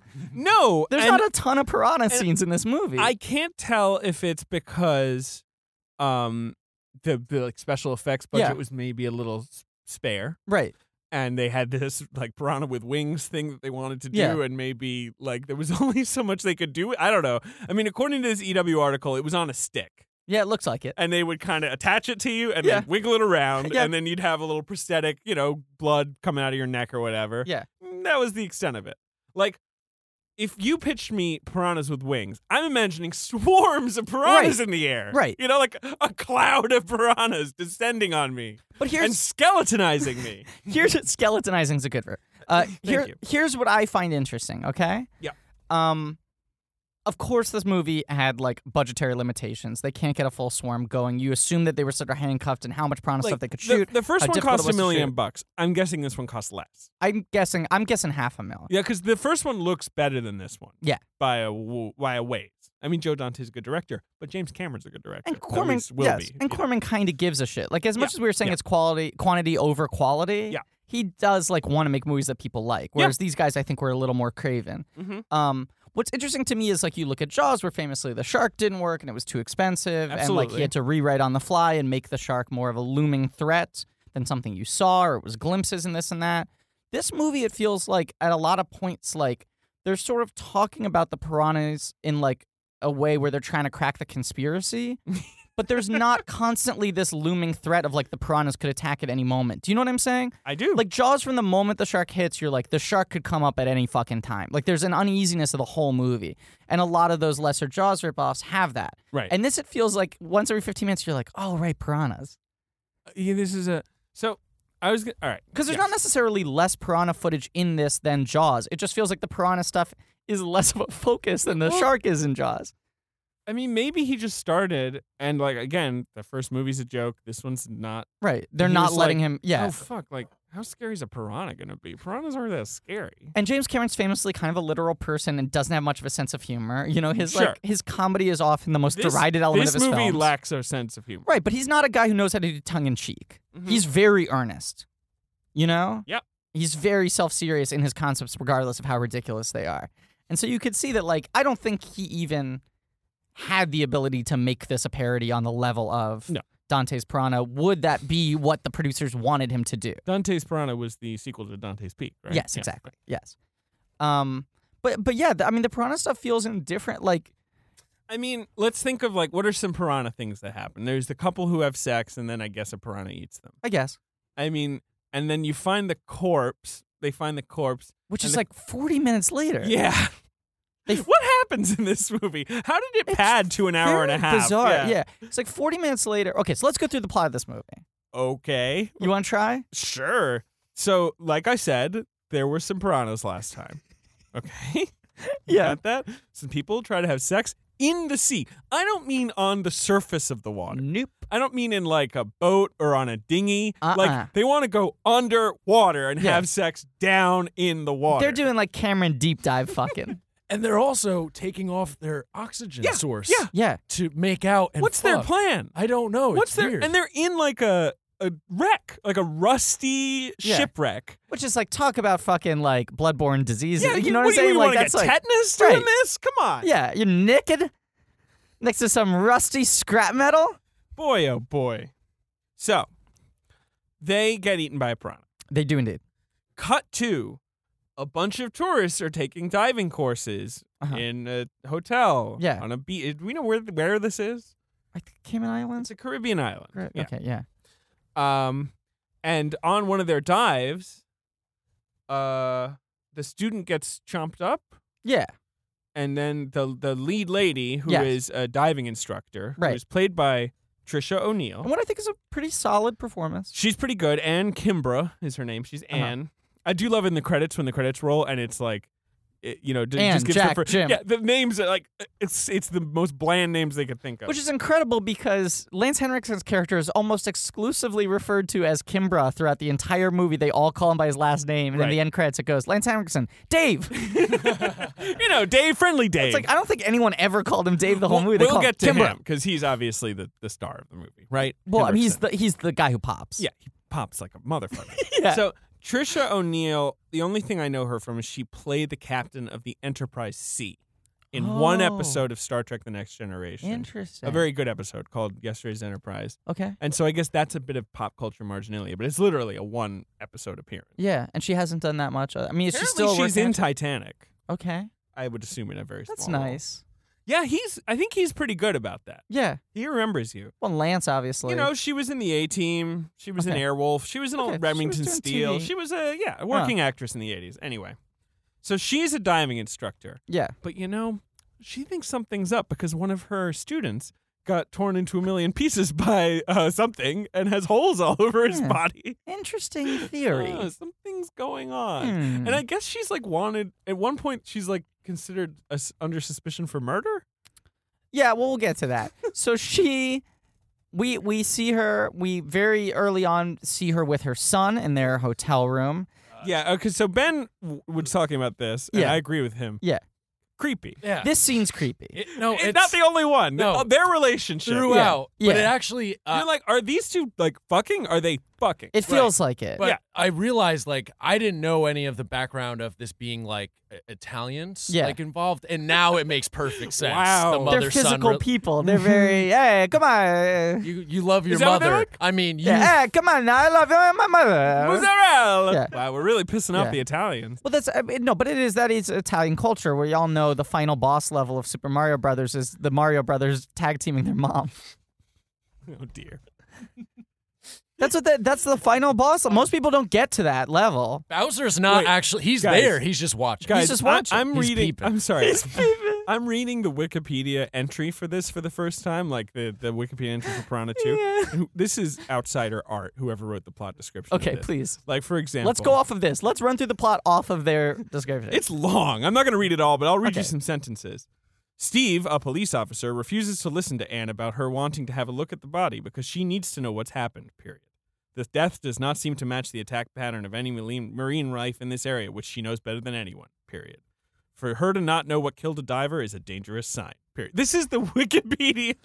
No, There's and not a ton of piranha scenes in this movie. I can't tell if it's because, the like special effects budget Yeah. was maybe a little spare. right. And they had this like piranha with wings thing that they wanted to do, Yeah. and maybe like there was only so much they could do. I don't know. I mean, according to this EW article, it was on a stick, Yeah, it looks like it. and they would kind of attach it to you and Yeah. then wiggle it around, Yeah. and then you'd have a little prosthetic, blood coming out of your neck or whatever. Yeah. That was the extent of it. Like, if you pitched me piranhas with wings, I'm imagining swarms of piranhas Right. in the air. Right. Like a cloud of piranhas descending on me But and skeletonizing me. here's skeletonizing's a good word. you. Here's what I find interesting. Okay. Yeah. Of course, this movie had like budgetary limitations. They can't get a full swarm going. You assume that they were sort of handcuffed and how much piranha stuff they could shoot. The first how one difficult it cost was $1 to million shoot. bucks. I'm guessing this one costs less. I'm guessing $500,000. Yeah, because the first one looks better than this one. Yeah. By a ways. I mean, Joe Dante's a good director, but James Cameron's a good director. And At Corman, least will yes, be. and Corman kind of gives a shit. Like as much Yeah, as we were saying, yeah. it's quantity over quality. Yeah. he does like want to make movies that people like, whereas these guys I think were a little more craven. What's interesting to me is like you look at Jaws, where famously the shark didn't work and it was too expensive, and like he had to rewrite on the fly and make the shark more of a looming threat than something you saw, or it was glimpses and this and that. This movie, it feels like at a lot of points, like they're sort of talking about the piranhas in like a way where they're trying to crack the conspiracy. But there's not constantly this looming threat of like the piranhas could attack at any moment. Do you know what I'm saying? I do. Like Jaws, from the moment the shark hits, you're like, the shark could come up at any fucking time. Like there's an uneasiness of the whole movie. And a lot of those lesser Jaws ripoffs have that. Right. And this, it feels like once every 15 minutes, you're like, oh, right, piranhas. Yeah, this is a... So, I was... All right. Because there's not necessarily less piranha footage in this than Jaws. It just feels like the piranha stuff is less of a focus than the shark is in Jaws. I mean, maybe he just started, and like again, the first movie's a joke. This one's not. Right. They're He not was letting like, him. Yeah. Oh fuck! Like, how scary is a piranha gonna be? Piranhas aren't that scary. And James Cameron's famously kind of a literal person and doesn't have much of a sense of humor. You know, his Sure. like his comedy is often the most derided element of his This movie films. lacks a sense of humor. Right, but he's not a guy who knows how to do tongue in cheek. He's very earnest. You know? Yep. He's very self-serious in his concepts, regardless of how ridiculous they are. And so you could see that, like, I don't think he even had the ability to make this a parody on the level of Dante's Piranha. Would that be what the producers wanted him to do? Dante's Piranha was the sequel to Dante's Peak, right? Yes, exactly. Yes. But yeah, I mean, the piranha stuff feels indifferent. Like, I mean, let's think of like what are some piranha things that happen. There's the couple who have sex, and then I guess a piranha eats them. I guess. I mean, and then you find the corpse. They find the corpse, Which is like 40 minutes later. Yeah. What happens in this movie? How did it pad to an hour and a half? Bizarre. Yeah. It's like 40 minutes later. Okay, so let's go through the plot of this movie. Okay. You want to try? Sure. So, like I said, there were some piranhas last time. Okay? Yeah. Got that? Some people try to have sex in the sea. I don't mean on the surface of the water. Nope. I don't mean in like a boat or on a dinghy. Uh-uh. Like they want to go underwater and have sex down in the water. They're doing like Cameron deep dive fucking. And they're also taking off their oxygen source Yeah. to make out and What's their fuck. plan? I don't know. What's it's their weird. and they're in like a wreck, like a rusty shipwreck. Which is like, talk about fucking like bloodborne diseases. Yeah, you know what I'm saying? You Like, want to get that's like, tetanus doing right. this? Come on. Yeah, you're naked next to some rusty scrap metal. Boy, oh boy. So, they get eaten by a piranha. They do indeed. Cut to a bunch of tourists are taking diving courses Uh-huh. in a hotel. Yeah. On a beach. Do we know where this is? I think Cayman Islands. It's a Caribbean island. Right. Yeah. Okay, yeah. And on one of their dives, the student gets chomped up, Yeah. and then the lead lady, who is Yes. a diving instructor, Right. who is played by Trisha O'Neill. And what I think is a pretty solid performance. She's pretty good. Anne Kimbra is her name. She's Anne. I do love in the credits when the credits roll and it's like, Anne, just gives Jack, her Jim. Yeah, the names are like it's the most bland names they could think of. Which is incredible because Lance Henriksen's character is almost exclusively referred to as Kimbra throughout the entire movie. They all call him by his last name. And in Right. the end credits, it goes, Lance Henriksen, Dave. Dave, friendly Dave. It's like, I don't think anyone ever called him Dave the whole movie. They We'll call get to him Kimbra. him because he's obviously the star of the movie, right? Well, I mean, Henriksen. he's the guy who pops. Yeah, he pops like a motherfucker. Yeah. So Trisha O'Neill, the only thing I know her from is she played the captain of the Enterprise C in one Oh. episode of Star Trek: The Next Generation. Interesting. A very good episode called Yesterday's Enterprise. Okay. And so I guess that's a bit of pop culture marginalia, but it's literally a one episode appearance. Yeah, and she hasn't done that much. I mean, is she Apparently still she's working in on- Titanic. Okay. I would assume in a very That's small role. nice. Yeah, I think he's pretty good about that. Yeah. He remembers you. Well, Lance, obviously. You know, she was in the A-Team. She was in Okay. Airwolf. She was in Okay, old she was Remington doing Steele. TV. She was a working actress in the 80s. Anyway, so she's a diving instructor. Yeah. But she thinks something's up because one of her students got torn into a million pieces by something and has holes all over his Yeah. body. Interesting theory. Something's going on. Hmm. And I guess she's like wanted, at one point, she's like considered under suspicion for murder. Yeah, well, we'll get to that. So we see her, we very early on see her with her son in their hotel room. Yeah, okay, so Ben was talking about this, and Yeah. I agree with him. Yeah. Creepy. Yeah. This scene's creepy. It's Not the only one. No. Their relationship. throughout. Yeah. But it actually You're like, are these two like fucking? Are they fucking. It feels like it. But Yeah. I realized, like, I didn't know any of the background of this being, like, Italians, Yeah. like, involved, and now it makes perfect sense. Wow. The They're mother-son physical people. They're very, hey, come on. You love your Is that what they're mother. like? I mean, you. Yeah, hey, come on. I love my mother. Mozzarella. Yeah. Wow, we're really pissing off Yeah. the Italians. Well, that's no, but it is that is Italian culture where y'all know the final boss level of Super Mario Brothers is the Mario Brothers tag teaming their mom. Oh dear. That's the final boss. Most people don't get to that level. Bowser's not Wait, actually. He's guys. there. He's just watching. Guys, just I- watching. I'm He's reading. peeping. I'm sorry. I'm reading the Wikipedia entry for this for the first time, like the Wikipedia entry for Piranha 2. And this is outsider art, whoever wrote the plot description. Okay, of this. please. Like, for example. Let's go off of this. Let's run through the plot off of their description. It's long. I'm not going to read it all, but I'll read you Okay. some sentences. Steve, a police officer, refuses to listen to Anne about her wanting to have a look at the body because she needs to know what's happened, period. The death does not seem to match the attack pattern of any marine life in this area, which she knows better than anyone, period. For her to not know what killed a diver is a dangerous sign, period. This is the Wikipedia.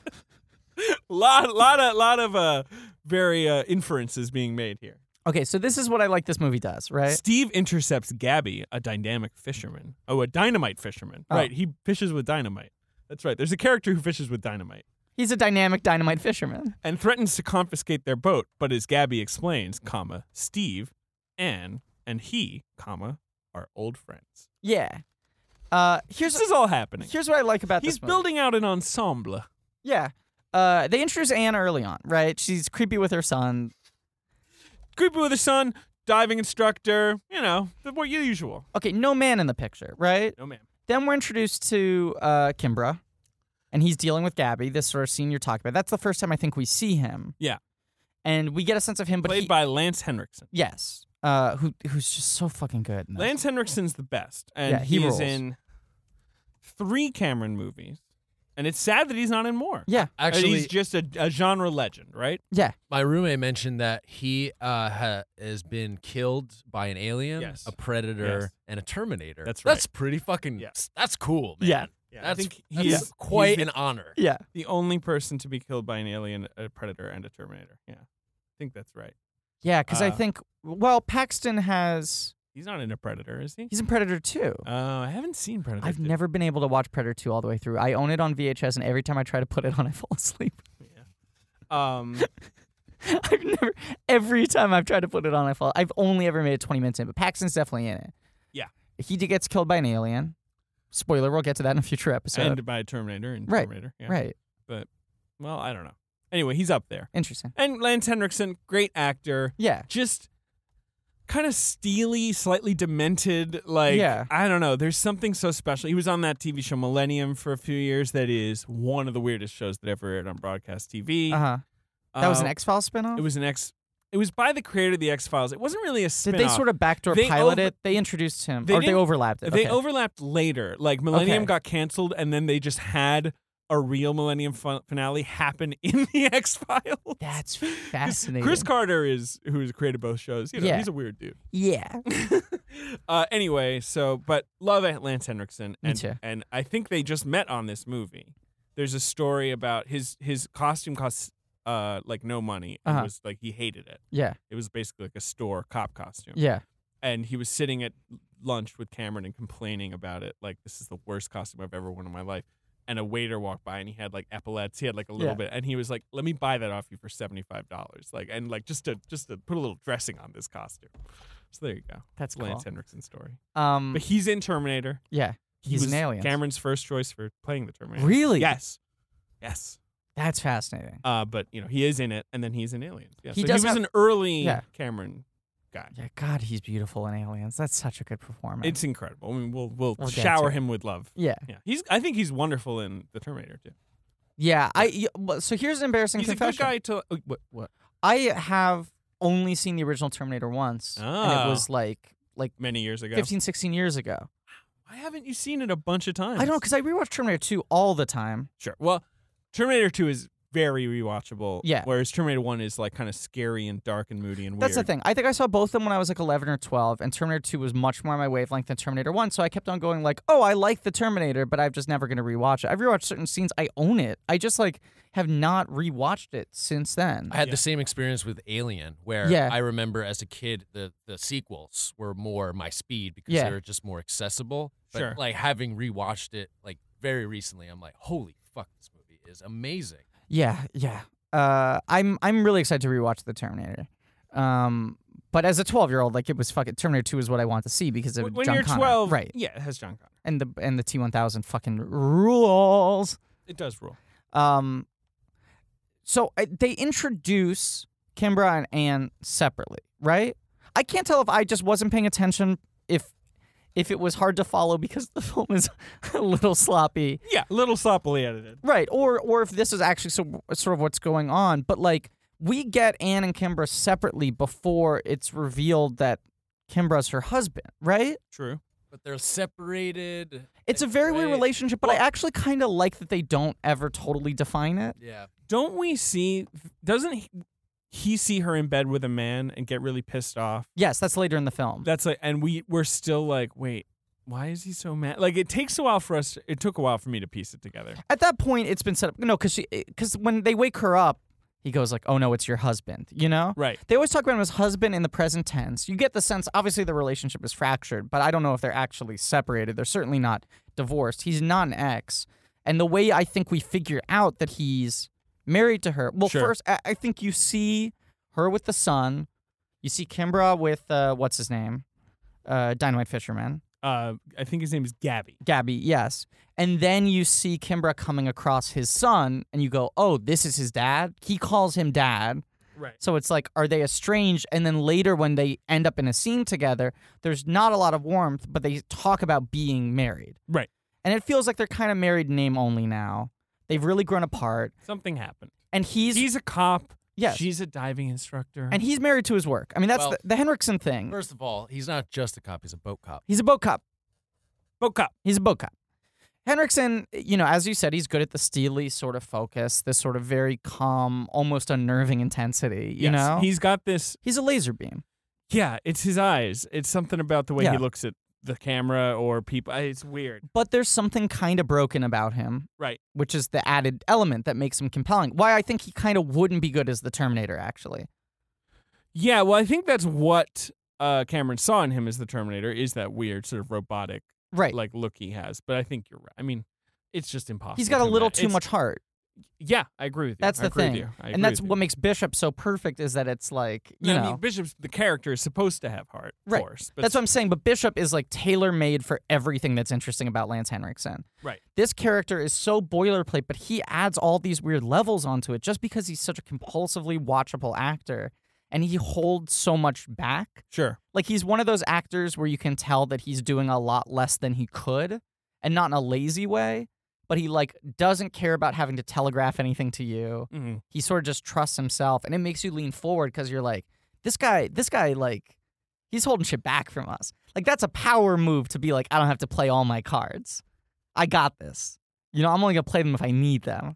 lot of very inferences being made here. Okay, so this is what I like this movie does, right? Steve intercepts Gabby, a dynamic fisherman. Oh, a dynamite fisherman. Oh. Right, he fishes with dynamite. That's right. There's a character who fishes with dynamite He's a dynamic dynamite fisherman. and threatens to confiscate their boat. But as Gabby explains, comma, Steve, Anne, and he, comma, are old friends. Yeah. This is all happening. Here's what I like about He's this movie. building out an ensemble. Yeah. They introduce Anne early on, right? She's creepy with her son. Creepy with his son, diving instructor, the more usual. Okay, no man in the picture, right? No, ma'am. Then we're introduced to Kimbra, and he's dealing with Gabby, this sort of scene you're talking about. That's the first time I think we see him. Yeah. And we get a sense of him, but Played by Lance Henriksen. yes, who's just so fucking good. in this. Lance Henriksen's the best. And Yeah, he is rules. in 3 Cameron movies. And it's sad that he's not in more. Yeah, Actually, he's just a genre legend, right? yeah. my roommate mentioned that he has been killed by an alien, Yes. a predator, Yes. and a Terminator. That's right. That's pretty fucking. Yeah. That's cool, man. Yeah. Yeah, That's, I think that's he's quite he's an honor. Yeah. the only person to be killed by an alien, a predator, and a Terminator. Yeah, I think that's right. Yeah, because I Uh, think, well, Paxton He's not in a Predator, is he? he's in Predator 2. I haven't seen Predator. I've 2. never been able to watch Predator 2 all the way through. I own it on VHS, and every time I try to put it on, I fall asleep. Every time I've tried to put it on, I've only ever made it 20 minutes in, but Paxton's definitely in it. Yeah. He gets killed by an alien. Spoiler, we'll get to that in a future episode. and by a Terminator in Right, Terminator. Yeah. Right. Well, I don't know. Anyway, he's up there. Interesting. And Lance Henriksen, great actor. Yeah. Just kind of steely, slightly demented. Like, Yeah. I don't know. There's something so special. He was on that TV show Millennium for a few years. That is one of the weirdest shows that ever aired on broadcast TV. Uh-huh. That was an Uh, X-Files spinoff? It was by the creator of the X-Files. It wasn't really a Did spin-off. they sort of backdoor They pilot over- it? They introduced him. They or they didn't- overlapped it. They Okay. overlapped later. Like Millennium Okay. got canceled, and then they just had a real Millennium finale happen in the X-Files. That's fascinating. Chris Carter who's created both shows. Yeah. He's a weird dude. Yeah. Anyway, but love Lance Henriksen. Me And, too. and I think they just met on this movie. There's a story about his costume costs like no money. And Uh-huh. was like he hated it. Yeah. It was basically like a store cop costume. Yeah. And he was sitting at lunch with Cameron and complaining about it. Like, this is the worst costume I've ever worn in my life. And a waiter walked by and he had like epaulets. He had like a little Yeah. bit, and he was like, "Let me buy that off you for $75." Like, and like just to put a little dressing on this costume. So there you go. That's cool. Lance Henriksen's story. Um, But he's in Terminator. yeah. He He's was an alien. Cameron's first choice for playing the Terminator. Really? Yes. That's fascinating. But he is in it, and then he's in Aliens. Yeah. He So does he was have- an early Yeah. Cameron guy. Yeah, God, he's beautiful in Aliens. That's such a good performance. It's incredible. I mean, we'll get shower to it. him with love. yeah. Yeah, I think he's wonderful in the Terminator too. Yeah. So here's an embarrassing He's a confession. good guy to what? I have only seen the original Terminator once, and it Oh. was like Many years ago. 15, 16 years ago. Why haven't you seen it a bunch of times? I don't know, because I rewatch Terminator 2 all the time. Sure. Well, Terminator 2 is very rewatchable. Yeah. Whereas Terminator 1 is like kind of scary and dark and moody and weird. That's the thing. I think I saw both of them when I was like 11 or 12, and Terminator 2 was much more my wavelength than Terminator 1. So I kept on going like, oh, I like the Terminator, but I'm just never going to rewatch it. I've rewatched certain scenes. I own it. I just like have not rewatched it since then. I had Yeah. the same experience with Alien, where Yeah. I remember as a kid the sequels were more my speed because Yeah. they were just more accessible. But Sure. like having rewatched it like very recently, I'm like, holy fuck, this movie is amazing. Yeah. I'm really excited to rewatch the Terminator. But as a 12-year-old, like it was fucking Terminator 2 is what I want to see because of When John you're Connor. 12, right? Yeah, it has John Connor. And the T-1000 fucking rules. It does rule. So they introduce Kimbra and Anne separately, right? I can't tell if I just wasn't paying attention, if it was hard to follow because the film is a little sloppy, Yeah, a little sloppily edited. right? Or if this is actually sort of what's going on. But like we get Anne and Kimbra separately before it's revealed that Kimbra's her husband, right? True. But they're separated. It's a very weird right? relationship, but I actually kind of like that they don't ever totally define it. Yeah. Don't we see? Doesn't he see her in bed with a man and get really pissed off? Yes, that's later in the film. That's like, and we're still like, wait, why is he so mad? Like, it takes a while for us. It took a while for me to piece it together. At that point, it's been set up. No, because when they wake her up, he goes like, "Oh no, it's your husband." You know, Right. They always talk about him as husband in the present tense. You get the sense, obviously, the relationship is fractured, but I don't know if they're actually separated. They're certainly not divorced. He's not an ex, and the way I think we figure out that he's married to her. Well, Sure. first, I think you see her with the son. You see Kimbra with what's his name, Dynamite Fisherman. I think his name is Gabby. Gabby, yes. And then you see Kimbra coming across his son, and you go, oh, this is his dad? He calls him dad. Right. So it's like, are they estranged? And then later when they end up in a scene together, there's not a lot of warmth, but they talk about being married. Right. And it feels like they're kind of married name only now. They've really grown apart. Something happened. And He's a cop. yes. She's a diving instructor. And he's married to his work. I mean, that's Well, the Henriksen thing. First of all, he's not just a cop; he's a boat cop. He's a boat cop. boat cop. He's a boat cop. Henriksen, as you said, he's good at the steely sort of focus, this sort of very calm, almost unnerving intensity, you Yes. know? He's got this. He's a laser beam. Yeah, it's his eyes. It's something about the way Yeah. he looks at the camera or people. It's weird. But there's something kind of broken about him, Right. which is the added element that makes him compelling. Why I think he kind of wouldn't be good as the Terminator, actually. Yeah, well, I think that's what Cameron saw in him as the Terminator, is that weird sort of robotic Right. like look he has. But I think you're right. I mean, it's just impossible. He's got a to little imagine. too It's- much heart. Yeah, I agree with you. That's I the agree with thing. you. I And agree that's with what you. makes Bishop so perfect is that it's like, you I know. mean, Bishop's the character is supposed to have heart, of Right. course. But That's what I'm saying. But Bishop is like tailor-made for everything that's interesting about Lance Henriksen. Right. This character is so boilerplate, but he adds all these weird levels onto it just because he's such a compulsively watchable actor, and he holds so much back. Sure. Like he's one of those actors where you can tell that he's doing a lot less than he could, and not in a lazy way, but he like doesn't care about having to telegraph anything to you. Mm-hmm. He sort of just trusts himself, and it makes you lean forward because you're like, this guy, like, he's holding shit back from us. Like that's a power move to be like, I don't have to play all my cards. I got this. I'm only gonna play them if I need them.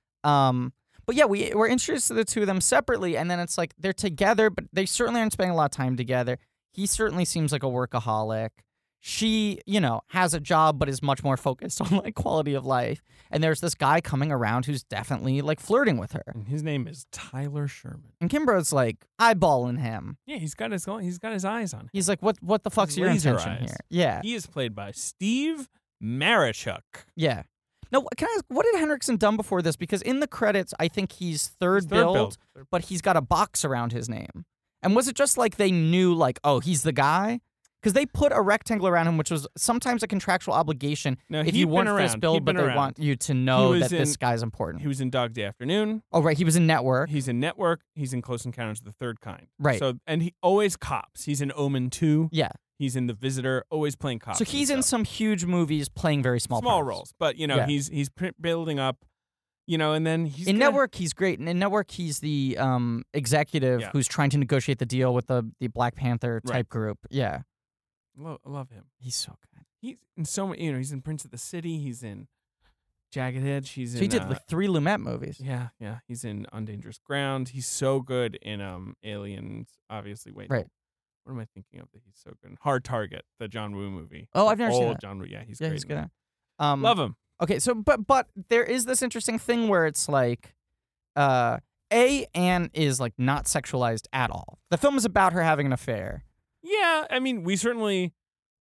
But yeah, we're introduced to the two of them separately, and then it's like they're together, but they certainly aren't spending a lot of time together. He certainly seems like a workaholic. She, has a job, but is much more focused on like quality of life. And there's this guy coming around who's definitely like flirting with her. And his name is Tyler Sherman. And Kimbra's like eyeballing him. Yeah, he's got his eyes on him. He's like, what the fuck's His your laser intention eyes. here? Yeah. He is played by Steve Marichuk. Yeah. No, can I ask, what had Henriksen done before this? Because in the credits, I think he's third build, but he's got a box around his name. And was it just like they knew, like, oh, he's the guy? Because they put a rectangle around him, which was sometimes a contractual obligation No, if he'd you been weren't around. fist build, He'd but been they around. want you to know was that this in- guy's important. He was in Dog Day Afternoon. Oh, right. He was in Network. He's in Network. He's in Close Encounters of the Third Kind. Right. So, and he always cops. He's in Omen 2. Yeah. He's in The Visitor. Always playing cops. So he's in some huge movies playing very small parts. roles, but Yeah. he's building up. And then he's In gonna- Network, he's great. And in Network, he's the executive Yeah. who's trying to negotiate the deal with the Black Panther type Right. group. Yeah. I love him. He's so good. He's in so many. He's in Prince of the City. He's in Jagged Edge. He's So in. he did like 3 Lumet movies. Yeah. He's in On Dangerous Ground. He's so good in Aliens. Obviously, wait. Right. What am I thinking of that he's so good in? Hard Target, the John Woo movie. Oh, I've never seen Old that. John Woo. Yeah, he's Yeah, great. he's in good. that. Love him. Okay, so but there is this interesting thing where it's like, Anne is like not sexualized at all. The film is about her having an affair. Yeah, I mean, we certainly.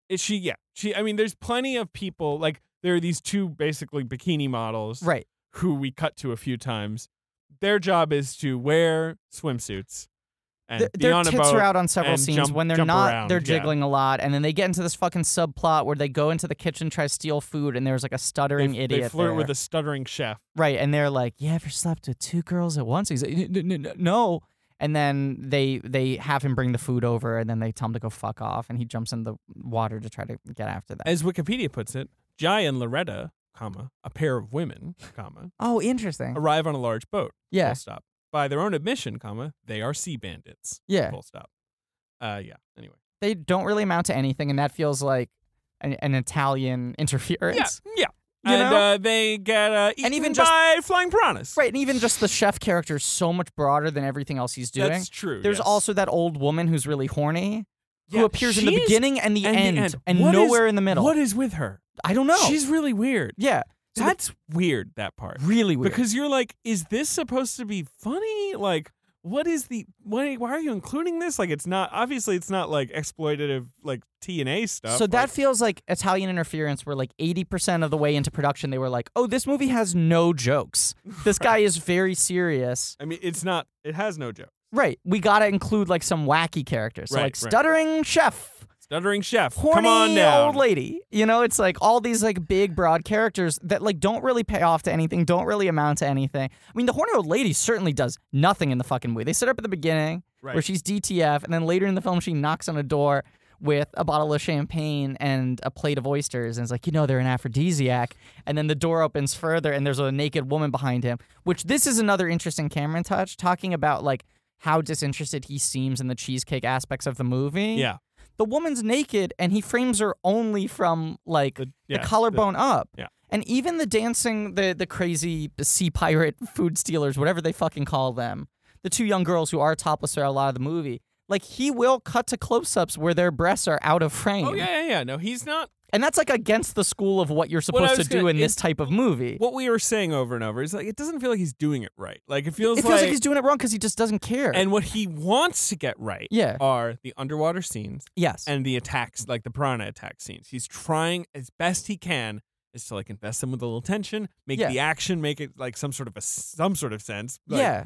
I mean, there's plenty of people like there are these 2 basically bikini models, Right. who we cut to a few times. Their job is to wear swimsuits and be Their on a tits boat are out on several and scenes. jump- When they're jump not, around, they're yeah. jiggling a lot, and then they get into this fucking subplot where they go into the kitchen, try to steal food, and there's like a stuttering They idiot flirt there. with a stuttering chef. Right, and they're like, "You ever slept with 2 girls at once?" He's like, "No." And then they have him bring the food over, and then they tell him to go fuck off, and he jumps in the water to try to get after that. As Wikipedia puts it, Jai and Loretta, a pair of women, Oh, interesting. arrive on a large boat. Yeah, Full stop. By their own admission, they are sea bandits. yeah. Full stop. Yeah. Anyway. They don't really amount to anything, and that feels like an Italian interference. Yeah. You And know? they get eaten even just- by flying piranhas. Right, and even just the chef character is so much broader than everything else he's doing. That's true. There's yes. also that old woman who's really horny, Yeah, who appears in the she's- beginning and the end, and What nowhere is- in the middle. What is with her? I don't know. She's really weird. yeah, so That's weird, that part. really weird. Because you're like, is this supposed to be funny? Like, what is why are you including this? Like, it's not like exploitative, like TNA stuff. So that like, feels like Italian interference where like 80% of the way into production they were like, "Oh, this movie has no jokes. This guy is very serious." I mean, it has no joke. Right. We got to include like some wacky characters. So Right, like right. stuttering chef, Stuttering chef, horny come on down. old lady. You know, it's like all these like big broad characters that like don't really pay off to anything, don't really amount to anything. I mean, the horny old lady certainly does nothing in the fucking movie. They set her up at the beginning Right. where she's DTF, and then later in the film she knocks on a door with a bottle of champagne and a plate of oysters, and it's like, they're an aphrodisiac. And then the door opens further, and there's a naked woman behind him, which this is another interesting Cameron touch, talking about like how disinterested he seems in the cheesecake aspects of the movie. Yeah. The woman's naked, and he frames her only from like the collarbone up. Yeah. And even the dancing, the crazy sea pirate food stealers, whatever they fucking call them, the 2 young girls who are topless throughout a lot of the movie, like he will cut to close-ups where their breasts are out of frame. Oh yeah. No, he's not. And that's like against the school of what you're I supposed to was do gonna- in this type of movie. What we were saying over and over is like it doesn't feel like he's doing it right. Like it feels It feels like he's doing it wrong because he just doesn't care. and what he wants to get right Yeah. are the underwater scenes yes. and the attacks, like the piranha attack scenes. He's trying as best he can is to like invest them with a little tension, make Yeah. the action make it like some sort of sense. Like, yeah.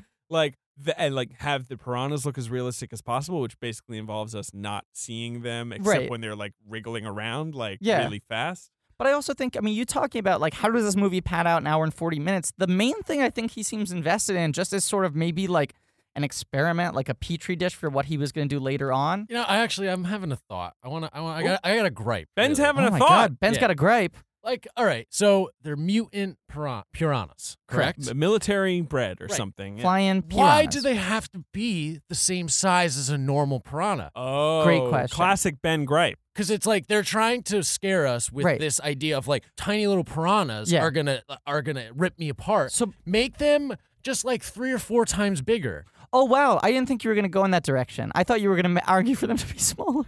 and like have the piranhas look as realistic as possible, which basically involves us not seeing them except Right. when they're like wriggling around like Yeah. really fast. But I also think, you talking about like how does this movie pad out an hour and 40 minutes? The main thing I think he seems invested in just as sort of maybe like an experiment, like a petri dish for what he was going to do later on. I'm having a thought. I got a gripe. Ben's really. having Oh a my thought. God, Ben's Yeah. got a gripe. Like, all right, so they're mutant piranhas, correct? Military bred or Right. something. Yeah. Flying Why piranhas. do they have to be the same size as a normal piranha? Oh, Great question. Classic Ben gripe. Because it's like they're trying to scare us with Right. this idea of like tiny little piranhas Yeah. are gonna rip me apart. So, Make them just like 3 or 4 times bigger. oh wow, I didn't think you were going to go in that direction. I thought you were going to argue for them to be smaller.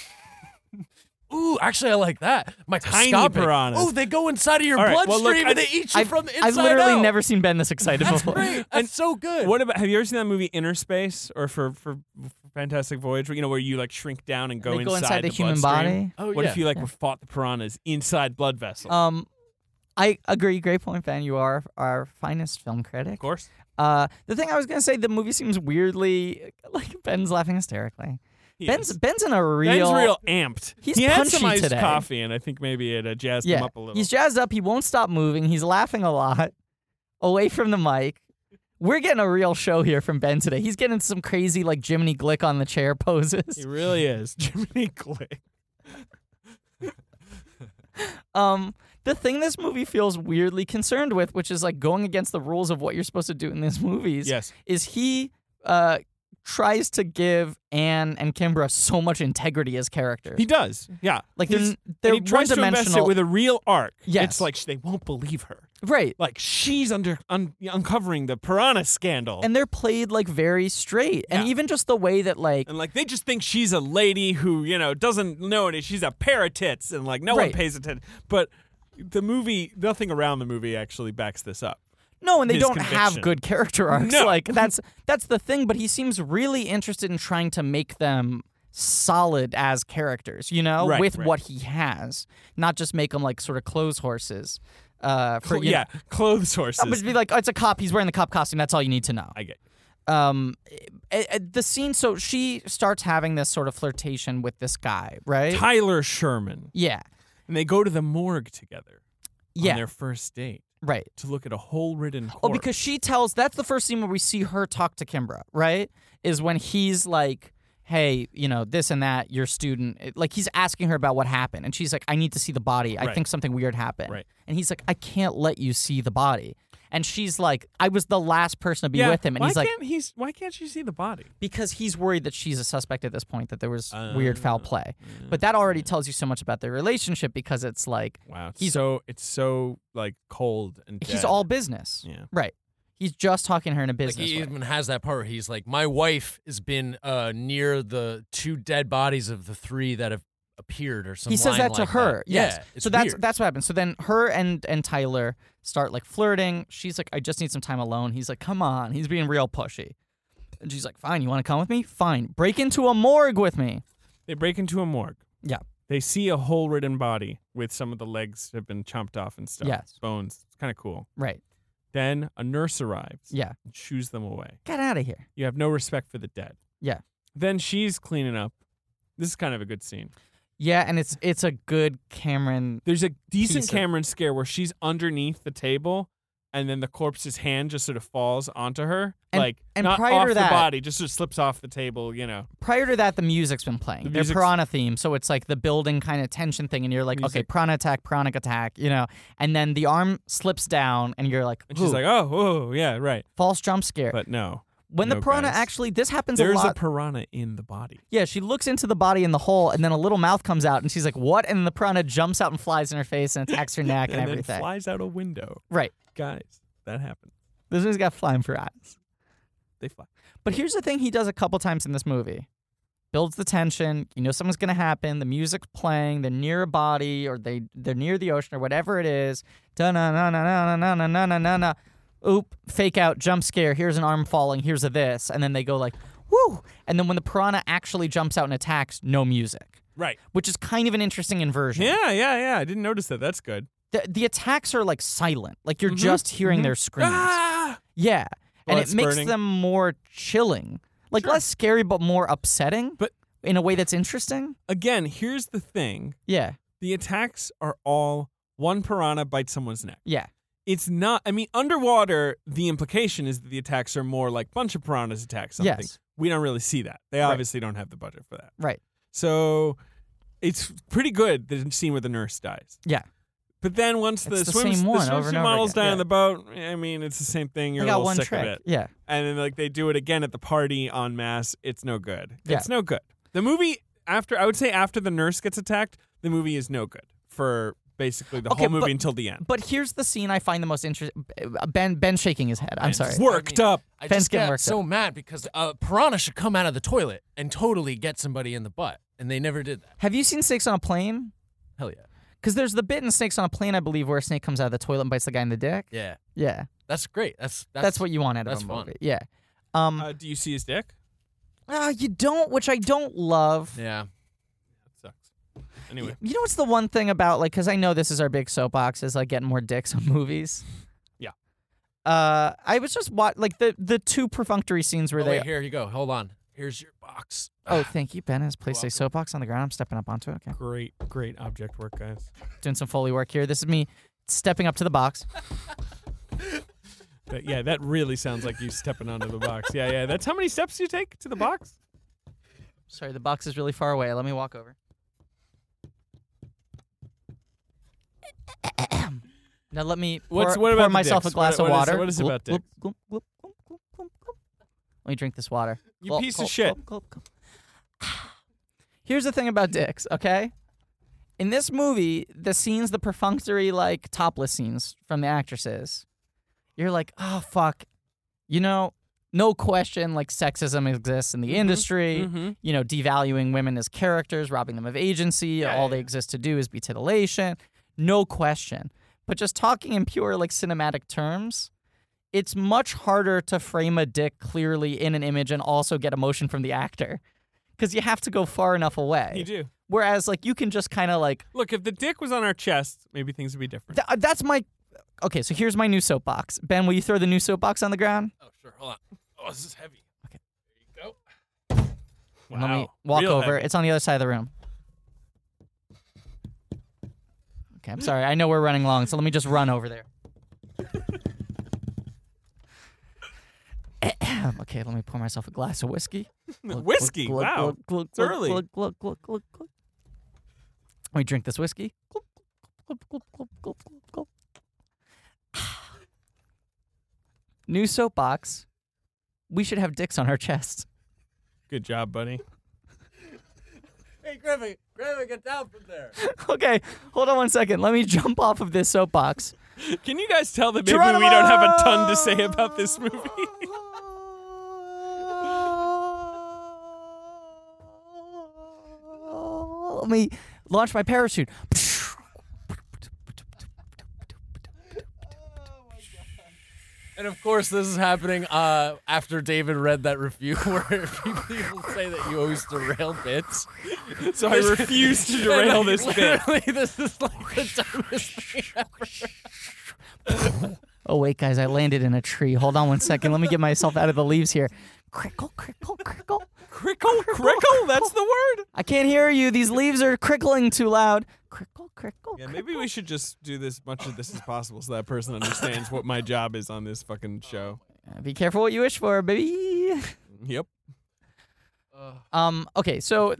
Ooh, actually, I like that. Tiny Microscopic. piranhas. Ooh, they go inside of your All right, well, bloodstream look, and they eat you from the inside I've literally out. never seen Ben this excited That's before. great. That's so good. What about? Have you ever seen that movie Inner Space or for Fantastic Voyage? Where you like shrink down and go They go inside the human bloodstream? body. Oh, What yeah. if you fought the piranhas inside blood vessels? I agree. Great point, Ben. You are our finest film critic. Of course. The thing I was gonna say, the movie seems weirdly like Ben's laughing hysterically. He Ben's is. in a real. Ben's real amped. He's he had some punchy iced today. coffee, and I think maybe it jazzed him up a little. He's jazzed up. He won't stop moving. He's laughing a lot, away from the mic. We're getting a real show here from Ben today. He's getting some crazy like Jiminy Glick on the chair poses. He really is. Jiminy Glick. The thing this movie feels weirdly concerned with, which is like going against the rules of what you're supposed to do in these movies, Yes. is he tries to give Anne and Kimbra so much integrity as characters. He does. Yeah. Like He's- they're and he tries to invest it one-dimensional. with a real arc. Yes. It's like they won't believe her. Right. Like she's uncovering the piranha scandal. And they're played like very straight. And Yeah. even just the way that like And like they just think she's a lady who, doesn't know it. She's a pair of tits and like no one Right. pays attention. But the movie, nothing around the movie actually backs this up. no, and they his don't have conviction. good character arcs. No. Like that's the thing, but he seems really interested in trying to make them solid as characters, Right, with right. what he has, not just make them like sort of clothes horses. Clothes horses. But it'd be like, oh, it's a cop. He's wearing the cop costume. That's all you need to know. I get. The scene. So she starts having this sort of flirtation with this guy, right? Tyler Sherman. Yeah. And they go to the morgue together Yeah. on their first date Right. to look at a hole-ridden corpse. Oh, because she tells. That's the first scene where we see her talk to Kimbra, right? Is when he's like, hey, this and that, your student, like he's asking her about what happened. And she's like, I need to see the body. I Right. think something weird happened. Right. And he's like, I can't let you see the body. And she's like, I was the last person to be with him. And he's like, why can't she see the body? because he's worried that she's a suspect at this point, that there was weird foul play. But that already tells you so much about their relationship because it's like, Wow. He's- It's so like cold and dead. he's all business. Yeah. Right. He's just talking to her in a Like business he way. even has that part where he's like, my wife has been near the 2 dead bodies of the 3 that have appeared or something. He says that to her. Yes. Yeah, it's so that's weird. that's what happens. So then her and Tyler start like flirting. She's like, I just need some time alone. He's like, come on. He's being real pushy. And she's like, fine, you want to come with me? Fine. Break into a morgue with me. They break into a morgue. Yeah. They see a hole-ridden body with some of the legs have been chopped off and stuff. Yes. Bones. It's kind of cool. Right. Then a nurse arrives. Yeah. And shoos them away. Get out of here. You have no respect for the dead. Yeah. Then she's cleaning up. This is kind of a good scene. Yeah, and it's a good Cameron. There's a decent Piece of- Cameron scare where she's underneath the table and then the corpse's hand just sort of falls onto her. And not prior off to the that- body, just sort of slips off the table, Prior to that, the music's been playing. The Their music's- piranha theme, so it's like the building kind of tension thing, and you're like, okay, Music. piranha attack, and then the arm slips down, and you're like, And she's ooh, like, oh, whoa, yeah, right. false jump scare. But no. When the no, piranha guys. actually, this happens a There's lot. a piranha in the body. Yeah, she looks into the body in the hole, and then a little mouth comes out, and she's like, what? And the piranha jumps out and flies in her face and attacks her neck and then everything. flies out a window. Right. Guys, that happened. This one's got flying piranhas. They fly. But here's the thing he does a couple times in this movie. Builds the tension. You know something's going to happen. The music's playing. They're near a body or they're near the ocean or whatever it is. Da-na-na-na-na-na-na-na-na-na. Oop, fake out, jump scare. Here's an arm falling. Here's a this. And then they go like, woo. And then when the piranha actually jumps out and attacks, no music, Right. which is kind of an interesting inversion. Yeah. I didn't notice that. That's good. The attacks are like silent. Like you're just hearing their screams. Ah! Yeah. And Blood it makes spurting. them more chilling. Like less scary, but more upsetting. But- in a way that's interesting. Again, here's the thing. Yeah. The attacks are all one piranha bites someone's neck. Yeah. It's not, underwater, the implication is that the attacks are more like bunch of piranhas attack something. Yes. We don't really see that. They obviously don't have the budget for that. Right. So it's pretty good, the scene where the nurse dies. Yeah. But then once It's the same one over and swimsuit over models again, die yeah. on the boat, it's the same thing. You're They a got little one sick trick. of it. Yeah. And then they do it again at the party en masse. It's no good. Yeah. It's no good. The movie after the nurse gets attacked, the movie is no good for basically the Okay, whole movie but- until the end. But here's the scene I find the most interesting. Ben shaking his head. I'm sorry. Worked up. I Ben's just getting got worked so mad because piranha should come out of the toilet and totally get somebody in the butt, and they never did that. Have you seen Snakes on a Plane? Hell yeah. Because there's the bit in Snakes on a Plane, I believe, where a snake comes out of the toilet and bites the guy in the dick. Yeah. Yeah. That's great. That's That's what you want out of that's a fun. movie. Yeah. Do you see his dick? You don't, which I don't love. Yeah. That sucks. Anyway. You know what's the one thing about, like, because I know this is our big soapbox, is like getting more dicks on movies. Yeah. I was just like the two perfunctory scenes where Oh, they. wait, here you go. Hold on. Here's your box. Oh, thank you, Ben. Has placed a welcome. soapbox on the ground. I'm stepping up onto it. Okay. Great object work, guys. Doing some Foley work here. This is me stepping up to the box. That really sounds like you stepping onto the box. Yeah. That's how many steps you take to the box? Sorry, the box is really far away. Let me walk over. Now let me What pour about the myself dicks? a glass What of is- water. what is it Gloop, about gloop, dicks? gloop, gloop, gloop, gloop, gloop, gloop. Let me drink this water. You Gulp, piece of gulp, shit. gulp, gulp, gulp. Here's the thing about dicks, okay? In this movie, the scenes, the perfunctory, like, topless scenes from the actresses, you're like, oh, fuck. You know, no question, like, sexism exists in the industry. You know, devaluing women as characters, robbing them of agency. All they exist to do is be titillation. No question. But just talking in pure, like, cinematic terms, it's much harder to frame a dick clearly in an image and also get emotion from the actor. Because you have to go far enough away. You do. Whereas, like, you can just kind of, like... Look, if the dick was on our chest, maybe things would be different. That's my... Okay, so here's my new soapbox. Ben, will you throw the new soapbox on the ground? Oh, sure. Hold on. Oh, this is heavy. Okay. There you go. And let me walk Real over. heavy. It's on the other side of the room. Okay, I'm sorry. I know we're running long, so let me just run over there. Okay, let me pour myself a glass of whiskey. Whiskey? Glug, Wow. glug, glug, It's glug, early. glug, glug, glug, glug, glug. Let me drink this whiskey. Glug, glug, glug, glug, glug, glug, glug. New soapbox. We should have dicks on our chests. Good job, buddy. Hey, Griffin, get down from there. Okay, hold on one second. Let me jump off of this soapbox. Can you guys tell that maybe we don't have a ton to say about this movie? Let me launch my parachute. And of course, this is happening after David read that review where people say that you always derail bits. So I refuse to derail this bit. Literally, this is like the dumbest thing ever. Oh, wait, guys, I landed in a tree. Hold on one second. Let me get myself out of the leaves here. Crickle, crickle, crickle. Crickle? Crickle? That's the word? I can't hear you. These leaves are crickling too loud. Crickle, crickle, Yeah, crickle. maybe we should just do this much of this as possible so that person understands what my job is on this fucking show. Be careful what you wish for, baby. Yep. Okay, so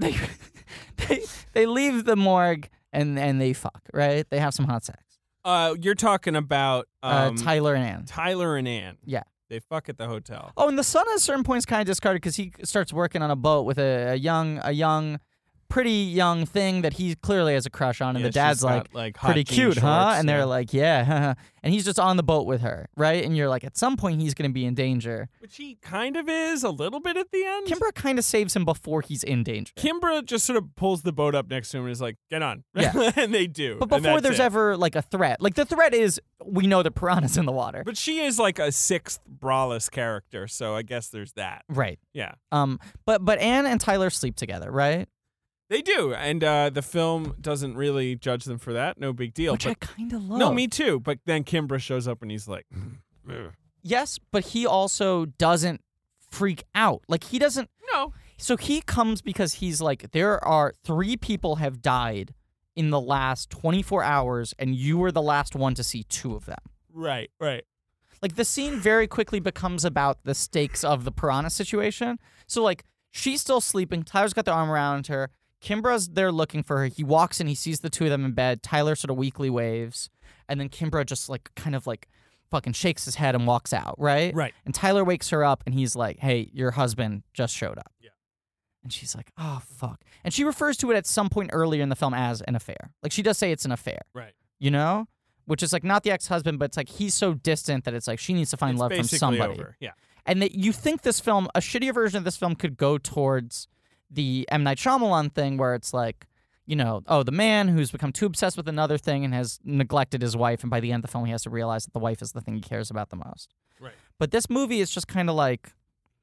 they leave the morgue and they fuck, right? They have some hot sex. You're talking about Tyler and Ann. Tyler and Ann. Yeah. They fuck at the hotel. Oh, and the son at certain points kind of discarded because he starts working on a boat with a young, pretty young thing that he clearly has a crush on, and Yeah, the dad's she's got, hot pretty jean cute, huh? shorts, And they're yeah. like, yeah, and he's just on the boat with her, right? And you're like, at some point he's gonna be in danger. Which he kind of is a little bit at the end. Kimbra kind of saves him before he's in danger. Kimbra just sort of pulls the boat up next to him and is like, get on. Yeah. And they do. But and before that's there's it. ever like a threat, like the threat is we know that piranha's in the water, But she is like a sixth braless character, so I guess there's that. right? Yeah. But Ann and Tyler sleep together, right? They do, and the film doesn't really judge them for that. No big deal. Which but, I kind of love. no, me too. But then Kimbra shows up and he's like, "Ugh." Yes, but he also doesn't freak out. Like he doesn't. No. So he comes because he's like, there are 3 people have died in the last 24 hours, and you were the last one to see 2 of them. Right, right. Like the scene very quickly becomes about the stakes of the piranha situation. So like she's still sleeping. Tyler's got the arm around her. Kimbra's there looking for her. He walks in. He sees the 2 of them in bed. Tyler sort of weakly waves, and then Kimbra just like kind of like fucking shakes his head and walks out. Right. Right. And Tyler wakes her up, and he's like, "Hey, your husband just showed up." Yeah. And she's like, "Oh fuck." And she refers to it at some point earlier in the film as an affair. Like she does say it's an affair. Right. You know, which is like not the ex-husband, but it's like he's so distant that it's like she needs to find It's love from basically somebody. over. Yeah. And that you think this film, a shittier version of this film, could go towards the M. Night Shyamalan thing, where it's like, you know, oh, the man who's become too obsessed with another thing and has neglected his wife, and by the end of the film, he has to realize that the wife is the thing he cares about the most. Right. But this movie is just kind of like,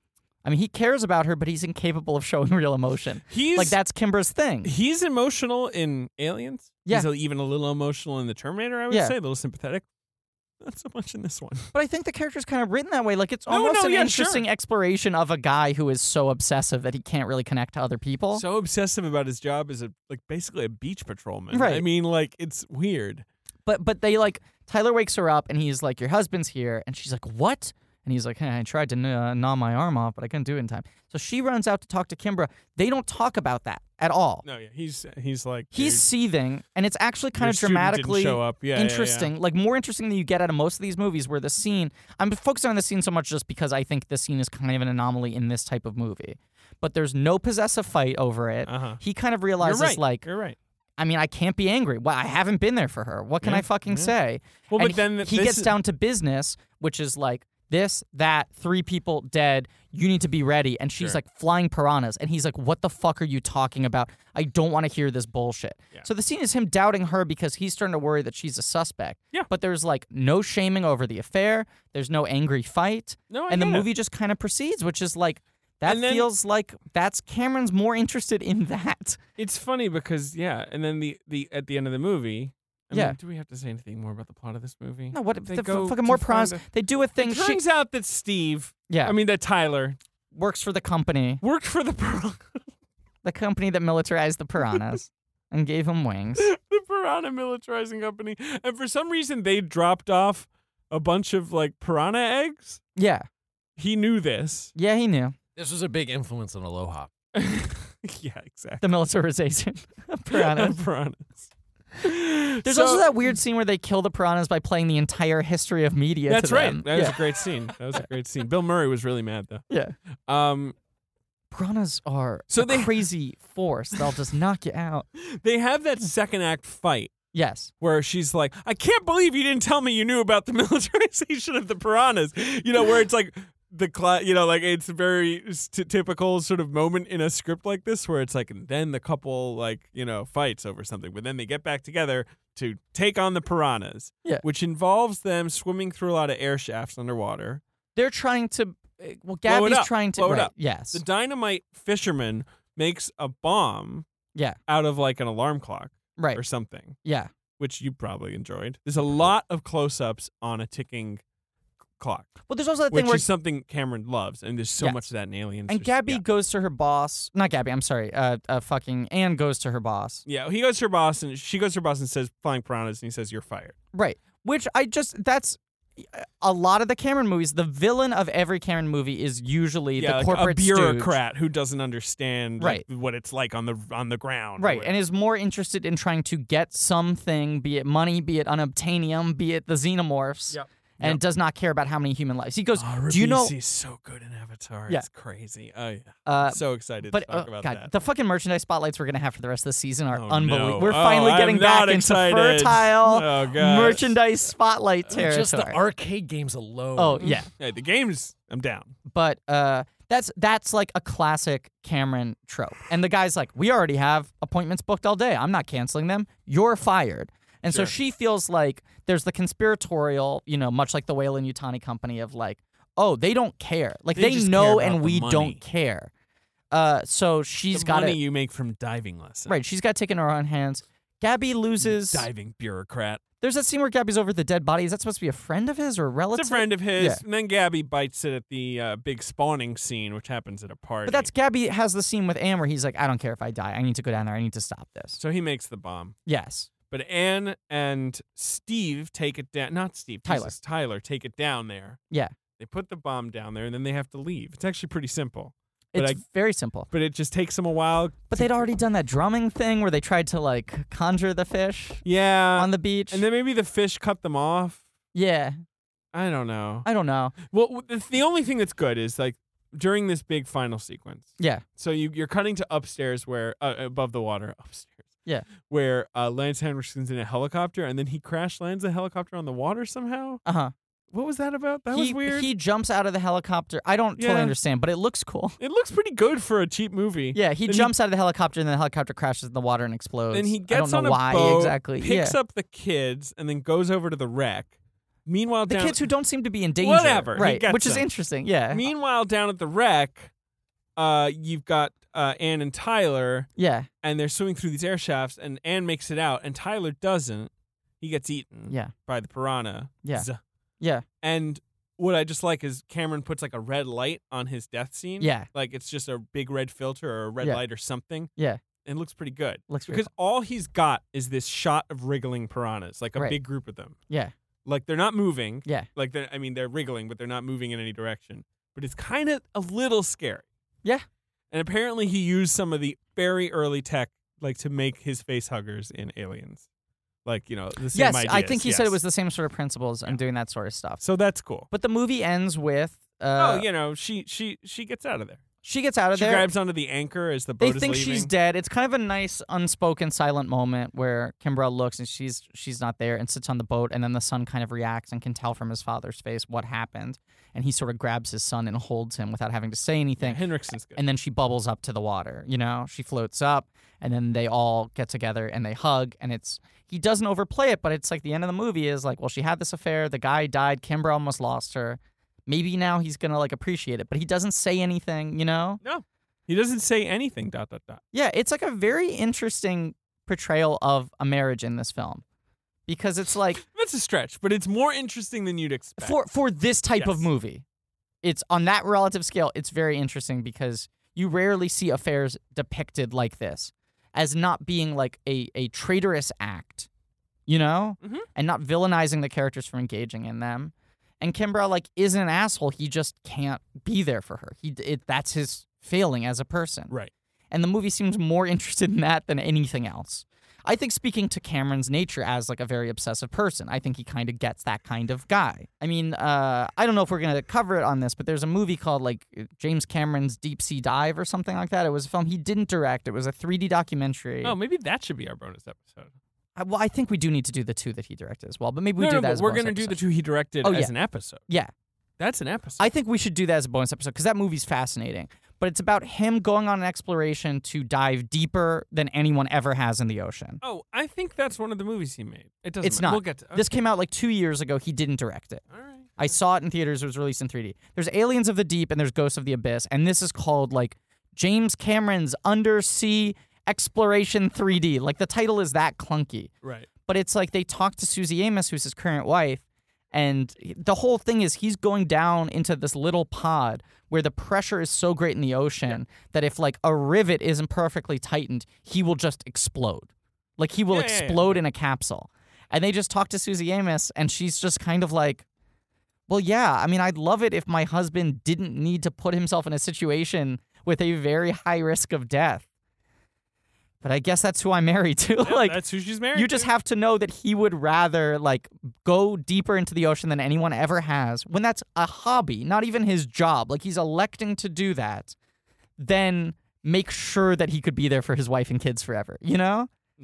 I mean, he cares about her, but he's incapable of showing real emotion. He's Like that's Kimbra's thing. He's emotional in Aliens. Yeah. He's even a little emotional in The Terminator, I would Yeah. say. A little sympathetic. Not so much in this one. But I think the character's kind of written that way. Like it's No, almost no, an yeah, interesting sure. exploration of a guy who is so obsessive that he can't really connect to other people. So obsessive about his job as basically a beach patrolman. Right. I mean, like, it's weird. But they like Tyler wakes her up and he's like, "Your husband's here," and she's like, "What?" And he's like, hey, I tried to gnaw my arm off, but I couldn't do it in time. So she runs out to talk to Kimbra. They don't talk about that at all. No, yeah, he's like He's "Dude, seething, and it's actually kind your of student didn't dramatically show up." Yeah, yeah, yeah. interesting, like more interesting than you get out of most of these movies where the scene, I'm focusing on the scene so much just because I think the scene is kind of an anomaly in this type of movie. But there's no possessive fight over it. Uh-huh. He kind of You're realizes, right. like, You're right. I mean, I can't be angry. Well, I haven't been there for her. What can Yeah, I fucking yeah. say? Well, And but then he this gets is- down to business, which is like, this, that, 3 people dead. You need to be ready. And she's Sure. like flying piranhas. And he's like, what the fuck are you talking about? I don't want to hear this bullshit. Yeah. So the scene is him doubting her because he's starting to worry that she's a suspect. Yeah. But there's like no shaming over the affair. There's no angry fight. No, I and the get it. movie just kind of proceeds, which is like, that And then- feels like that's Cameron's more interested in that. It's funny because and then the at the end of the movie. I Yeah. mean, do we have to say anything more about the plot of this movie? No, what They the go fucking to more find piranhas. a- They do a thing. It turns out that Steve, that Tyler, works for the company. worked for the The company that militarized the piranhas and gave them wings. the Piranha Militarizing Company, and for some reason they dropped off a bunch of like piranha eggs. Yeah. He knew this. Yeah, he knew. This was a big influence on Aloha. Yeah, exactly. The militarization of piranhas. Piranhas. There's So- also that weird scene where they kill the piranhas by playing the entire history of media That's to right. them. That was yeah. a great scene. That was a great scene. Bill Murray was really mad though. Yeah. Piranhas are So a they- crazy force. They'll just knock you out. They have that second act fight Yes. where she's like, "I can't believe you didn't tell me you knew about the militarization of the piranhas." You know, where it's like like it's a very typical sort of moment in a script like this where it's like, and then the couple fights over something, but then they get back together to take on the piranhas. Yeah. Which involves them swimming through a lot of air shafts underwater. They're trying to. Well, Blow it Gabby's up. trying to. Blow it right, up. Yes. The dynamite fisherman makes a bomb Yeah. out of like an alarm clock Right. or something, Yeah. which you probably enjoyed. There's a lot of close-ups on a ticking clock, Well, there's also that which thing where. is something Cameron loves, and there's so Yes. much of that in Aliens. And There's- Gabby yeah. goes to her boss. Not Gabby. I'm sorry. Fucking Anne goes to her boss. Yeah, he goes to her boss, and she goes to her boss and says, "Flying piranhas," and he says, "You're fired." Right. Which that's a lot of the Cameron movies. The villain of every Cameron movie is usually Yeah, the like corporate a stooge. bureaucrat who doesn't understand Right. what it's like on the ground. or Right, and whatever. is more interested in trying to get something, be it money, be it unobtainium, be it the xenomorphs, Yep. and Yep. does not care about how many human lives. He goes, Oh, do you know? Ribisi's so good in Avatar. Yeah. It's crazy. Oh yeah. Uh, So excited but to talk about God, that. the fucking merchandise spotlights we're gonna have for the rest of the season are Oh, unbelievable. no. We're Oh, finally getting I'm back not into excited. fertile Oh, God. merchandise spotlight territory. Just the arcade games alone. Oh yeah. Hey, the games, I'm down. But that's like a classic Cameron trope. And the guy's like, we already have appointments booked all day. I'm not canceling them. You're fired. And so Sure. she feels like there's the conspiratorial, much like the Whalen Yutani Company of like, oh, they don't care. Like They they just know care about and the we money. don't care. So she's The got money it. you make from diving lessons. Right, she's got to take it in her own hands. Gabby loses. Diving bureaucrat. There's that scene where Gabby's over the dead body. Is that supposed to be a friend of his or a relative? It's a friend of his. Yeah. And then Gabby bites it at the big spawning scene, which happens at a party. But that's Gabby has the scene with Anne where he's like, I don't care if I die. I need to go down there. I need to stop this. So he makes the bomb. Yes. But Anne and Steve take it down. Not Steve. Tyler. Jesus, Tyler take it down there. Yeah. They put the bomb down there, and then they have to leave. It's actually pretty simple. But It's very simple. But it just takes them a while. But they'd already done that drumming thing where they tried to like conjure the fish Yeah. on the beach. And then maybe the fish cut them off. Yeah. I don't know. I don't know. Well, the only thing that's good is like during this big final sequence. Yeah. So you're cutting to upstairs where above the water upstairs. Yeah. Where Lance Henriksen's in a helicopter and then he crash lands the helicopter on the water somehow. Uh-huh. What was that about? That was weird. He jumps out of the helicopter. I don't totally Yeah. understand, but it looks cool. It looks pretty good for a cheap movie. Yeah, he Then jumps out of the helicopter and then the helicopter crashes in the water and explodes. Then he I gets don't know on a why boat, exactly. picks yeah. up the kids, and then goes over to the wreck. Meanwhile, the down kids who don't seem to be in danger. Whatever, he Right, gets which is them. interesting. Yeah. meanwhile down at the wreck, you've got Anne and Tyler, Yeah. and they're swimming through these air shafts, and Anne makes it out, and Tyler doesn't. He gets eaten Yeah. by the piranha. Yeah. Z- Yeah. And what I just like is Cameron puts like a red light on his death scene. Yeah. Like it's just a big red filter or a red Yeah. light or something. Yeah. And it looks pretty good. Looks very Because all he's got is this shot of wriggling piranhas, like a Right. big group of them. Yeah. Like they're not moving. Yeah. Like they're wriggling, but they're not moving in any direction. But it's kind of a little scary. Yeah. And apparently he used some of the very early tech, like to make his face huggers in Aliens. Like, the same Yes, ideas. I think he said it Yes. was the same sort of principles and doing that sort of stuff. So that's cool. But the movie ends with She gets out of there. she gets out of She there. grabs onto the anchor as the boat They is think leaving. she's dead. It's kind of a nice, unspoken, silent moment where Kimbra looks and she's not there and sits on the boat, and then the son kind of reacts and can tell from his father's face what happened, and he sort of grabs his son and holds him without having to say anything. Henriksen's good. And then she bubbles up to the water. She floats up, and then they all get together and they hug, and he doesn't overplay it, but it's like the end of the movie is like, well, she had this affair, the guy died, Kimbra almost lost her. Maybe now he's gonna appreciate it, but he doesn't say anything. No. He doesn't say anything, ... Yeah, it's like a very interesting portrayal of a marriage in this film, because it's like That's a stretch, but it's more interesting than you'd expect. for this type of Yes. movie, it's on that relative scale. It's very interesting because you rarely see affairs depicted like this, as not being like a traitorous act, Mhm. and not villainizing the characters for engaging in them. And Kimbra isn't an asshole. He just can't be there for her. That's his failing as a person. Right. And the movie seems more interested in that than anything else. I think speaking to Cameron's nature as a very obsessive person, I think he kind of gets that kind of guy. I mean, I don't know if we're going to cover it on this, but there's a movie called James Cameron's Deep Sea Dive or something like that. It was a film he didn't direct. It was a 3D documentary. Oh, maybe that should be our bonus episode. Well, I think we do need to do the 2 that he directed as well, but maybe we do that but as a we're bonus gonna do the episode. 2 he directed Oh, as yeah. an episode. Yeah. That's an episode. I think we should do that as a bonus episode because that movie's fascinating. But it's about him going on an exploration to dive deeper than anyone ever has in the ocean. Oh, I think that's one of the movies he made. It doesn't It's matter. not. We'll get to This came out 2 years ago. He didn't direct it. All right. I saw it in theaters. It was released in 3D. There's Aliens of the Deep and there's Ghosts of the Abyss. And this is called James Cameron's Undersea Exploration 3D. The title is that clunky. Right. But it's they talk to Susie Amos, who's his current wife, and the whole thing is he's going down into this little pod where the pressure is so great in the ocean that if a rivet isn't perfectly tightened, he will just explode. He will explode in a capsule. And they just talk to Susie Amos, and she's just kind of well, yeah, I mean, I'd love it if my husband didn't need to put himself in a situation with a very high risk of death. But I guess that's who I'm married to. Yeah, that's who she's married You just have to know that he would rather go deeper into the ocean than anyone ever has, when that's a hobby, not even his job. He's electing to do that, then make sure that he could be there for his wife and kids forever. No,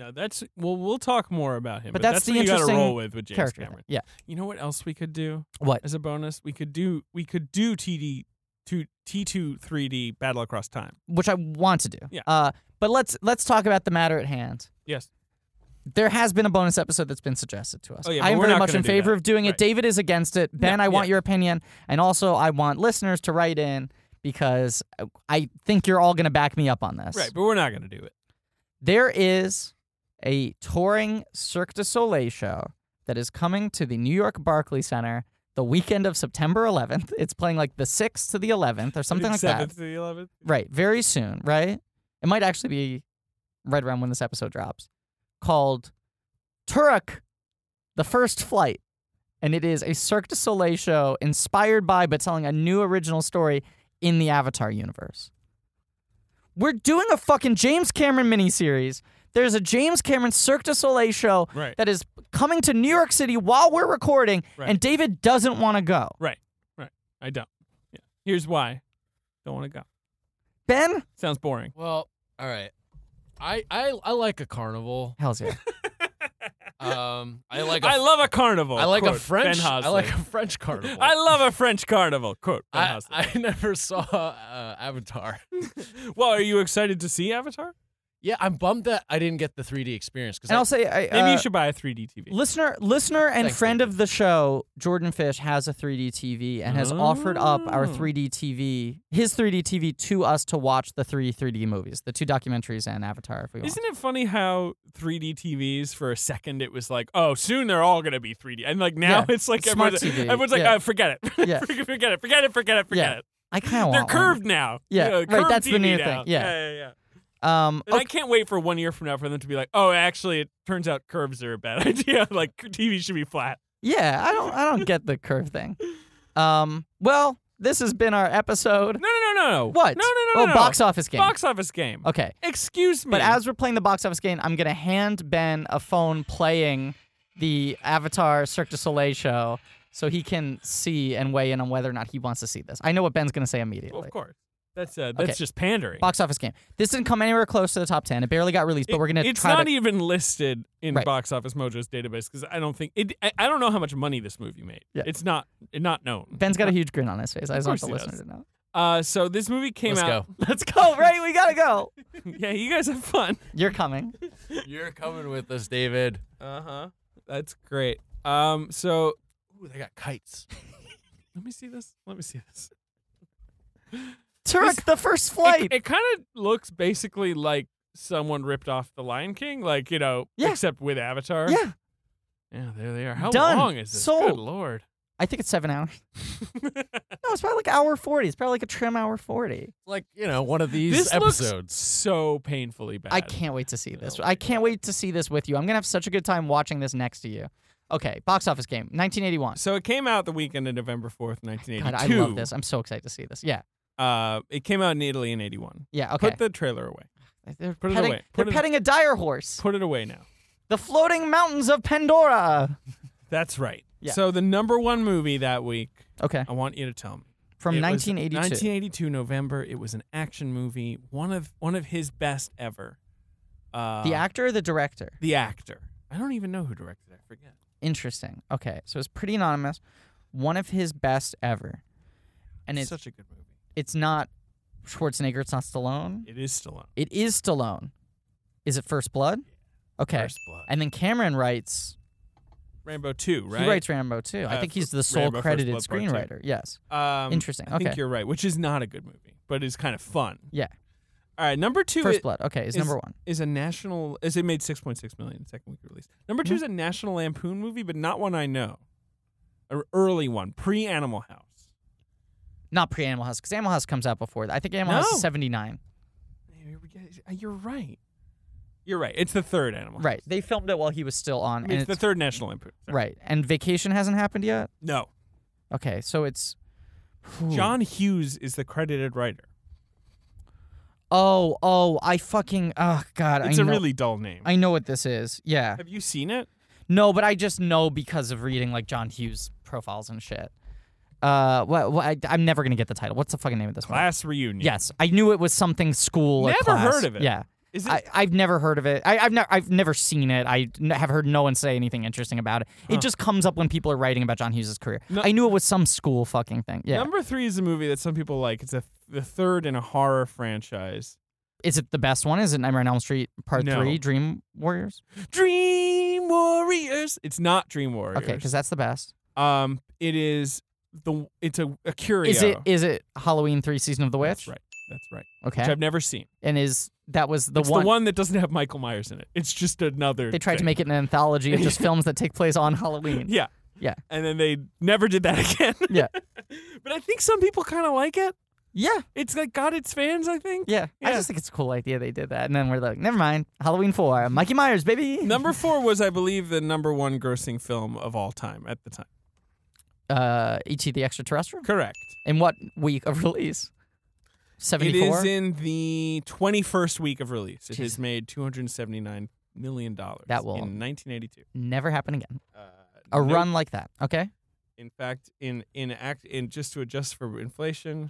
we'll talk more about him. But that's the what you gotta interesting roll with James character. Cameron. Yeah. You know what else we could do What? as a bonus? We could do T2 3D Battle Across Time. Which I want to do. Yeah. But let's talk about the matter at hand. Yes. There has been a bonus episode that's been suggested to us. Oh, yeah, but I am we're very not much gonna in do favor that. of doing it. Right. David is against it. Ben, Yeah, I want yeah. your opinion. And also, I want listeners to write in because I think you're all going to back me up on this. Right, but we're not going to do it. There is a touring Cirque du Soleil show that is coming to the New York Barclays Center the weekend of September 11th. It's playing the 6th to the 11th or something like that. 7th to the 11th. Right, very soon, right? It might actually be right around when this episode drops, called Turok, The First Flight. And it is a Cirque du Soleil show inspired by but telling a new original story in the Avatar universe. We're doing a fucking James Cameron miniseries. There's a James Cameron Cirque du Soleil show Right. that is coming to New York City while we're recording, Right. and David doesn't want to go. Right. I don't. Yeah. Here's why. Don't want to go. Ben? Sounds boring. Well, all right. I like a carnival. Hell's yeah. I like a I love a carnival. I like a quote, French. Ben I like Hosley. a French carnival. I love a French carnival. Quote Ben Hosley. I never saw Avatar. Well, are you excited to see Avatar? Yeah, I'm bummed that I didn't get the 3D experience because And I'll say, Maybe you should buy a 3D TV. Listener and Thanks, friend David. of the show, Jordan Fish, has a 3D TV and has offered up our 3D TV, his 3D TV, to us to watch the 3D movies, the 2 documentaries and Avatar, if we want. Isn't it funny how 3D TVs for a second it was oh, soon they're all gonna be 3D, and now Yeah, it's smart everyone's, TV, everyone's yeah. forget it, Yeah. forget it. Yeah. I kind of They're want curved now. Yeah, right, curved that's the TV new now. thing, yeah. yeah. one. And I can't wait for 1 year from now for them to be oh, actually, it turns out curves are a bad idea. TV should be flat. Yeah, I don't get the curve thing. Well, this has been our episode. No. What? No. Oh, box office game. Box office game. Okay. Excuse me. But as we're playing the box office game, I'm going to hand Ben a phone playing the Avatar Cirque du Soleil show so he can see and weigh in on whether or not he wants to see this. I know what Ben's going to say immediately. Well, of course. That's Okay. just pandering. Box office game. This didn't come anywhere close to the top 10. It barely got released, but we're going to It's try not to... even listed in Right. Box Office Mojo's database because I don't think I don't know how much money this movie made. Yeah. It's not known. Ben's got a huge grin on his face. I just want the course he listener does. to know. So this movie came Let's out. go. Let's go, Ray. We got to go. Yeah, you guys have fun. You're coming. You're coming with us, David. That's great. So Ooh, they got kites. let me see this. Turk, the first flight. It kind of looks basically like someone ripped off The Lion King, like, Yeah. except with Avatar. Yeah. Yeah, there they are. How Done. long is this? Sold. Good Lord. I think it's 7 hours. No, it's probably like hour 40. It's probably like a trim hour 40. Like, one of these This episodes. looks so painfully bad. I can't wait to see this. Oh I can't wait to see this with you. I'm going to have such a good time watching this next to you. Okay, box office game, 1981. So it came out the weekend of November 4th, 1982. God, I love this. I'm so excited to see this. Yeah. It came out in Italy in 81. Yeah, okay. Put the trailer away. They're put it petting, away. They're Put it- petting a dire horse. Put it away now. The floating mountains of Pandora. That's right. Yeah. So the number one movie that week, Okay. I want you to tell me. From It was 1982. 1982 November. It was an action movie, one of his best ever. The actor or the director? The actor. I don't even know who directed it. I forget. Interesting. Okay, so it's pretty anonymous. One of his best ever. And it's such a good movie. it's not Schwarzenegger, it's not Stallone. It is Stallone. It is Stallone. Is it First Blood? Okay. First Blood. And then Cameron writes, Rambo 2, right? he writes Rambo too. I think he's the sole Rambo First credited Blood Part 2. screenwriter. Yes. Interesting. I think Okay. you're right, which is not a good movie, but is kind of fun. Yeah. All right, number 2 First Blood. Okay, is number 1. is a national. It made 6.6 million second week release. Number 2 is a National Lampoon movie, but not one I know. An early one, pre-Animal House. Not pre-Animal House, because Animal House comes out before that. I think Animal House No. is 79. You're right. You're right. It's the third Animal House. Right. They filmed it while he was still on. I mean, and it's the third National Lampoon. Sorry. Right. And Vacation hasn't happened yet? No. Okay, so it's... Ooh. John Hughes is the credited writer. Oh, I fucking... Oh, God. It's I a know, really dull name. I know what this is. Yeah. Have you seen it? No, but I just know because of reading, like, John Hughes profiles and shit. I'm never going to get the title. What's the fucking name of this one? Class Reunion. Yes, I knew it was something school or Never class. heard of it. Yeah. Is it? I've never heard of it. I've never seen it. Have heard no one say anything interesting about it. It just comes up when people are writing about John Hughes' career. No- I knew it was some school fucking thing. Yeah. Number 3 is a movie that some people like. It's the third in a horror franchise. Is it the best one? Is it Nightmare on Elm Street Part No. 3, Dream Warriors? Dream Warriors. It's not Dream Warriors. Okay, because that's the best. It is it's a curio. Is it Halloween 3 Season of the Witch? That's right. Okay. Which I've never seen. And that was the It's one the one that doesn't have Michael Myers in it. It's just another. they tried to thing. make it an anthology of just films that take place on Halloween. Yeah. Yeah. And then they never did that again. Yeah. But I think some people kind of like it. Yeah. It's like got its fans, I think. Yeah. I just think it's a cool idea they did that. And then we're like, never mind. Halloween 4, Mikey Myers, baby. Number 4 was, I believe, the number 1 grossing film of all time at the time. E.T. the Extraterrestrial? Correct. In what week of release? It 74? is in the 21st week of release. It Jeez. has made $279 million That will- in 1982. Never happen again. A run like that. Okay. In fact, in just to adjust for inflation,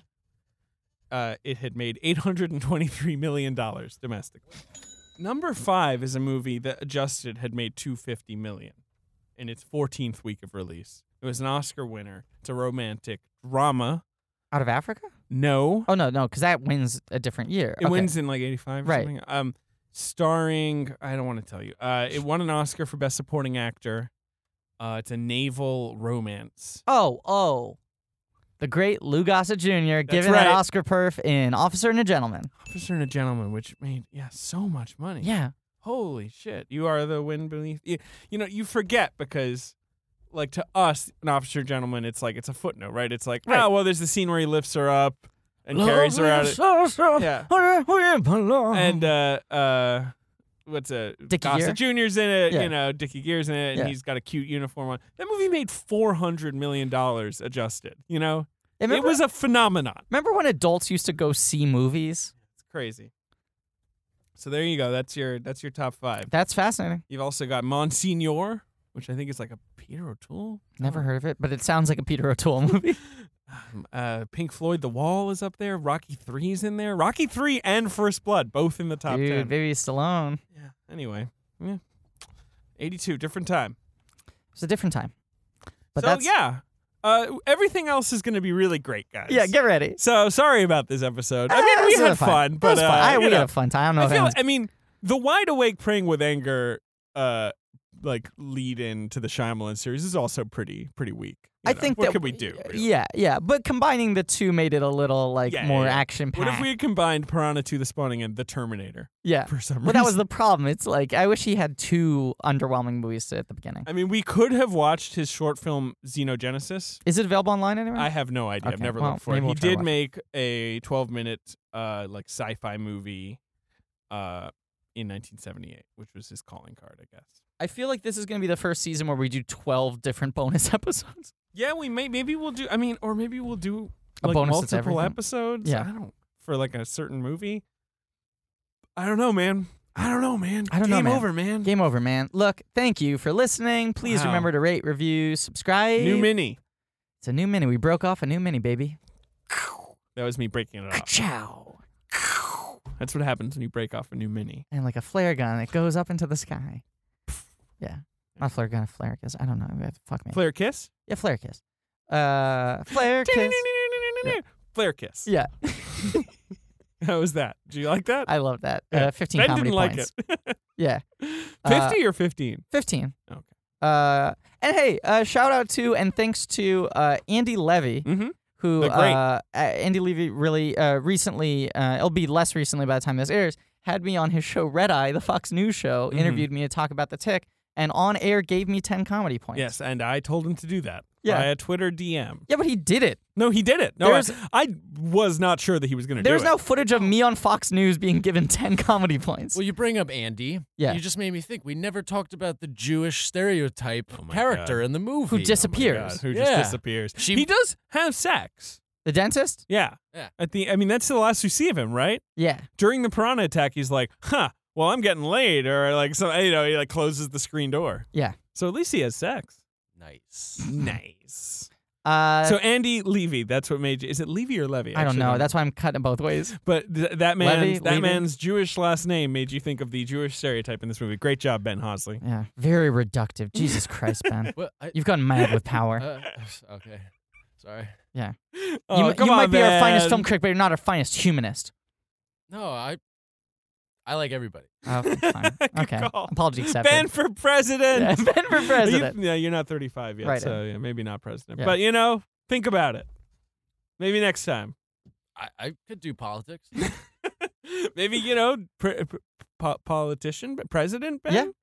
it had made $823 million domestically. Number 5 is a movie that adjusted had made $250 million in its 14th week of release. It was an Oscar winner. It's a romantic drama. Out of Africa? No, Oh, no, because that wins a different year. it Okay. wins in like 85 or Right. something. Starring, I don't want to tell you. It won an Oscar for Best Supporting Actor. It's a naval romance. Oh. The great Lou Gossett Jr. giving right. that Oscar perf in Officer and a Gentleman. Officer and a Gentleman, which made so much money. Yeah. Holy shit! You are the wind beneath. You forget because, like, to us, an Officer and Gentleman, it's like it's a footnote, right? It's like, Right. oh well, there's the scene where he lifts her up and carries her out. Yeah. And Dickie Gossett Jr.'s in it. Yeah. You know, Dickie Gear's in it, and Yeah. he's got a cute uniform on. That movie made $400 million adjusted. You know, Remember, it was a phenomenon. remember when adults used to go see movies? It's crazy. So there you go. That's your top 5. That's fascinating. You've also got Monsignor, which I think is like a Peter O'Toole. Never heard of it, but it sounds like a Peter O'Toole movie. Pink Floyd, The Wall is up there. Rocky 3's in there. Rocky 3 and First Blood, both in the top 10. Dude, baby Stallone. Yeah. Anyway, 82, different time. It's a different time. But So that's yeah, everything else is going to be really great, guys. yeah. Get ready. So sorry about this episode. I mean, we This is had fun, It but was fun. We you know, had a fun time. I don't know I if feel. anyone's I mean, the Wide Awake Praying with Anger, like lead into the Shyamalan series is also pretty weak. You I know? think what that could we do? Really? Yeah. But combining the two made it a little like Yeah, more yeah. action packed. What if we had combined Piranha 2: The Spawning and The Terminator Yeah. for some Well, reason? that was the problem. It's like I wish he had 2 underwhelming movies at the beginning. I mean, we could have watched his short film Xenogenesis. Is it available online anywhere? I have no idea. I've Okay, never well, looked for it. maybe He we'll try to did watch make a 12-minute like sci-fi movie in 1978, which was his calling card, I guess. I feel like this is going to be the first season where we do 12 different bonus episodes. Yeah, maybe we'll do. I mean, or maybe we'll do A like bonus that's multiple everything. episodes. Yeah. I don't for like a certain movie. I don't know, man. I don't know, Game man. over, man. Game over, man. Look, thank you for listening. Please Wow. remember to rate, review, subscribe. New mini. It's a new mini. We broke off a new mini, baby. That was me breaking it off. Ciao. That's what happens when you break off a new mini. And like a flare gun, it goes up into the sky. Yeah. Not flare gun, flare kiss. I don't know. Fuck me. Flare kiss. Yeah, flare kiss. Flare kiss. Yeah. Flare kiss. Yeah. How was that? Did you like that? I love that. Yeah. 15 Ben comedy didn't points. like it. Yeah. 50 or 15? 15. Okay. And hey, shout out to and thanks to Andy Levy, Mm-hmm. who The great. Andy Levy really recently, it'll be less recently by the time this airs, had me on his show Red Eye, the Fox News show, Mhm. interviewed me to talk about The Tick, and on air gave me 10 comedy points. Yes, and I told him to do that Yeah. via Twitter DM. Yeah, but he did it. No, he did it. No, There's- I was not sure that he was going to do it. There's no footage of me on Fox News being given 10 comedy points. Well, you bring up Andy. Yeah. You just made me think. We never talked about the Jewish stereotype Oh my character God. in the movie. Who Oh my disappears. God, who just Yeah. disappears. She- He does have sex. The dentist? Yeah. Yeah. I mean, that's the last we see of him, right? Yeah. During the piranha attack, he's like, "Huh, well, I'm getting laid," or like, so he like closes the screen door. Yeah. So at least he has sex. Nice. Nice. So So Andy Levy, that's what made you. Is it Levy or Levy? I don't Actually, know. That's why I'm cutting it both ways. But that Levy? man's Jewish last name made you think of the Jewish stereotype in this movie. Great job, Ben Hosley. Yeah. Very reductive. Jesus Christ, Ben. Well, You've gone mad with power. Okay. Sorry. Oh, you come might on, be our Ben. finest film critic, but you're not our finest humanist. No, I like everybody. Oh, fine. Good Okay. call. Apology accepted. Ben for president. Yeah, Ben for president. You're not 35 yet, Right. so yeah, maybe not president. Yeah. But think about it. Maybe next time. I could do politics. Maybe politician, president. Ben? Yeah.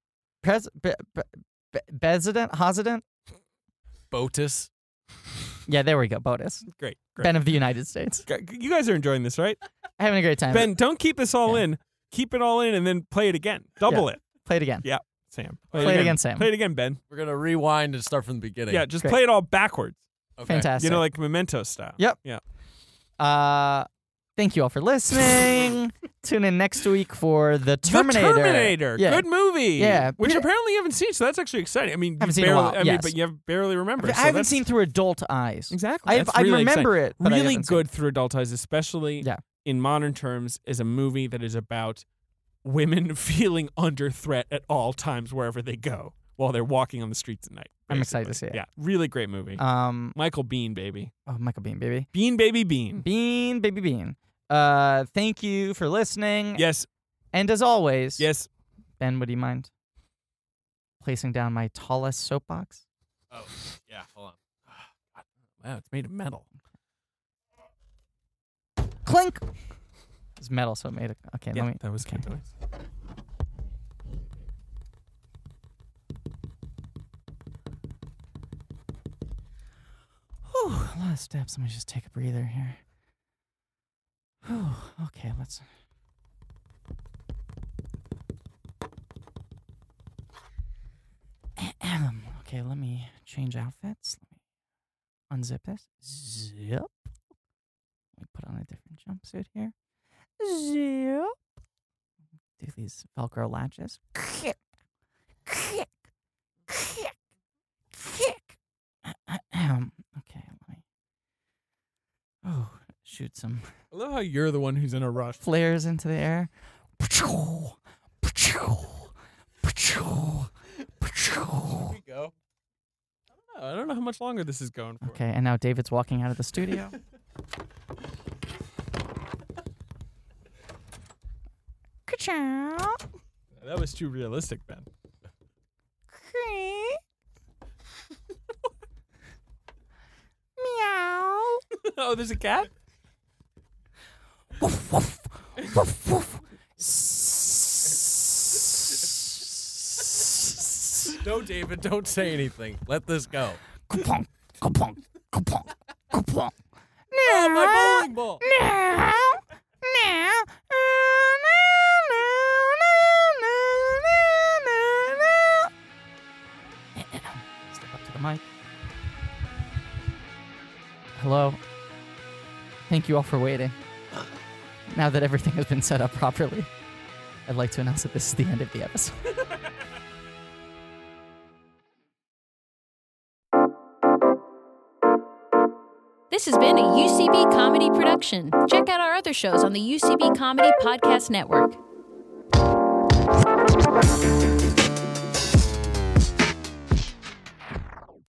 President? Hazident? Botus. Yeah, there we go. Botus. Great. Ben of the United States. You guys are enjoying this, right? Having a great time. Ben, don't keep this all Yeah. in. Keep it all in and then play it again. Double it. Play it again. Yeah, Sam. Play it again, Sam. Play it again, Ben. We're gonna rewind and start from the beginning. Yeah, just Great. play it all backwards. Okay. Fantastic. Like Memento style. Yep. Yeah. Thank you all for listening. Tune in next week for The Terminator. The Terminator. Yeah. Good movie. Yeah. Which Yeah. apparently you haven't seen, so that's actually exciting. I mean, Haven't you seen in a barely, while, I mean, yes. but you have barely remember. I so haven't that's- seen through adult eyes. Exactly. I That's really remember exciting. it, but I Really haven't seen good through adult eyes, especially Yeah. in modern terms, is a movie that is about women feeling under threat at all times wherever they go while they're walking on the streets at night. I'm excited to basically. see it. Yeah, really great movie. Michael Bean, baby. Oh, Michael Bean, baby. Bean, baby, Bean. Bean, baby, Bean. Thank you for listening. Yes, And as always, yes. Ben, would you mind placing down my tallest soapbox? Oh, yeah. Hold on. Wow, it's made of metal. Clink! It's metal, so it made it. Okay, Yeah, let me. that was okay. good noise. Whew, a lot of steps. Let me just take a breather here. Whew, okay, let's. Okay, let me change outfits. Let me unzip this. Zip. Let me put on a different jumpsuit here. Zip. Do these Velcro latches. Kick. Kick. Kick. Kick. Okay, let me. Oh, shoot some I love how you're the one who's in a rush. flares into the air. Patrol. Patrol. Patrol. Patrol. Here we go. I don't know how much longer this is going for. Okay, and now David's walking out of the studio. Ka-chow. That was too realistic, Ben. Meow. Oh, there's a cat? Woof, woof. Woof, woof. No, David, don't say anything. Let this go. Ka-punk, ka-punk, ka-punk, ka-punk. Oh, my bowling ball. Now, now, step up to the mic. Hello. Thank you all for waiting. Now that everything has been set up properly, I'd like to announce that this is the end of the episode. This has been a UCB comedy production. Check out our other shows on the UCB Comedy Podcast Network.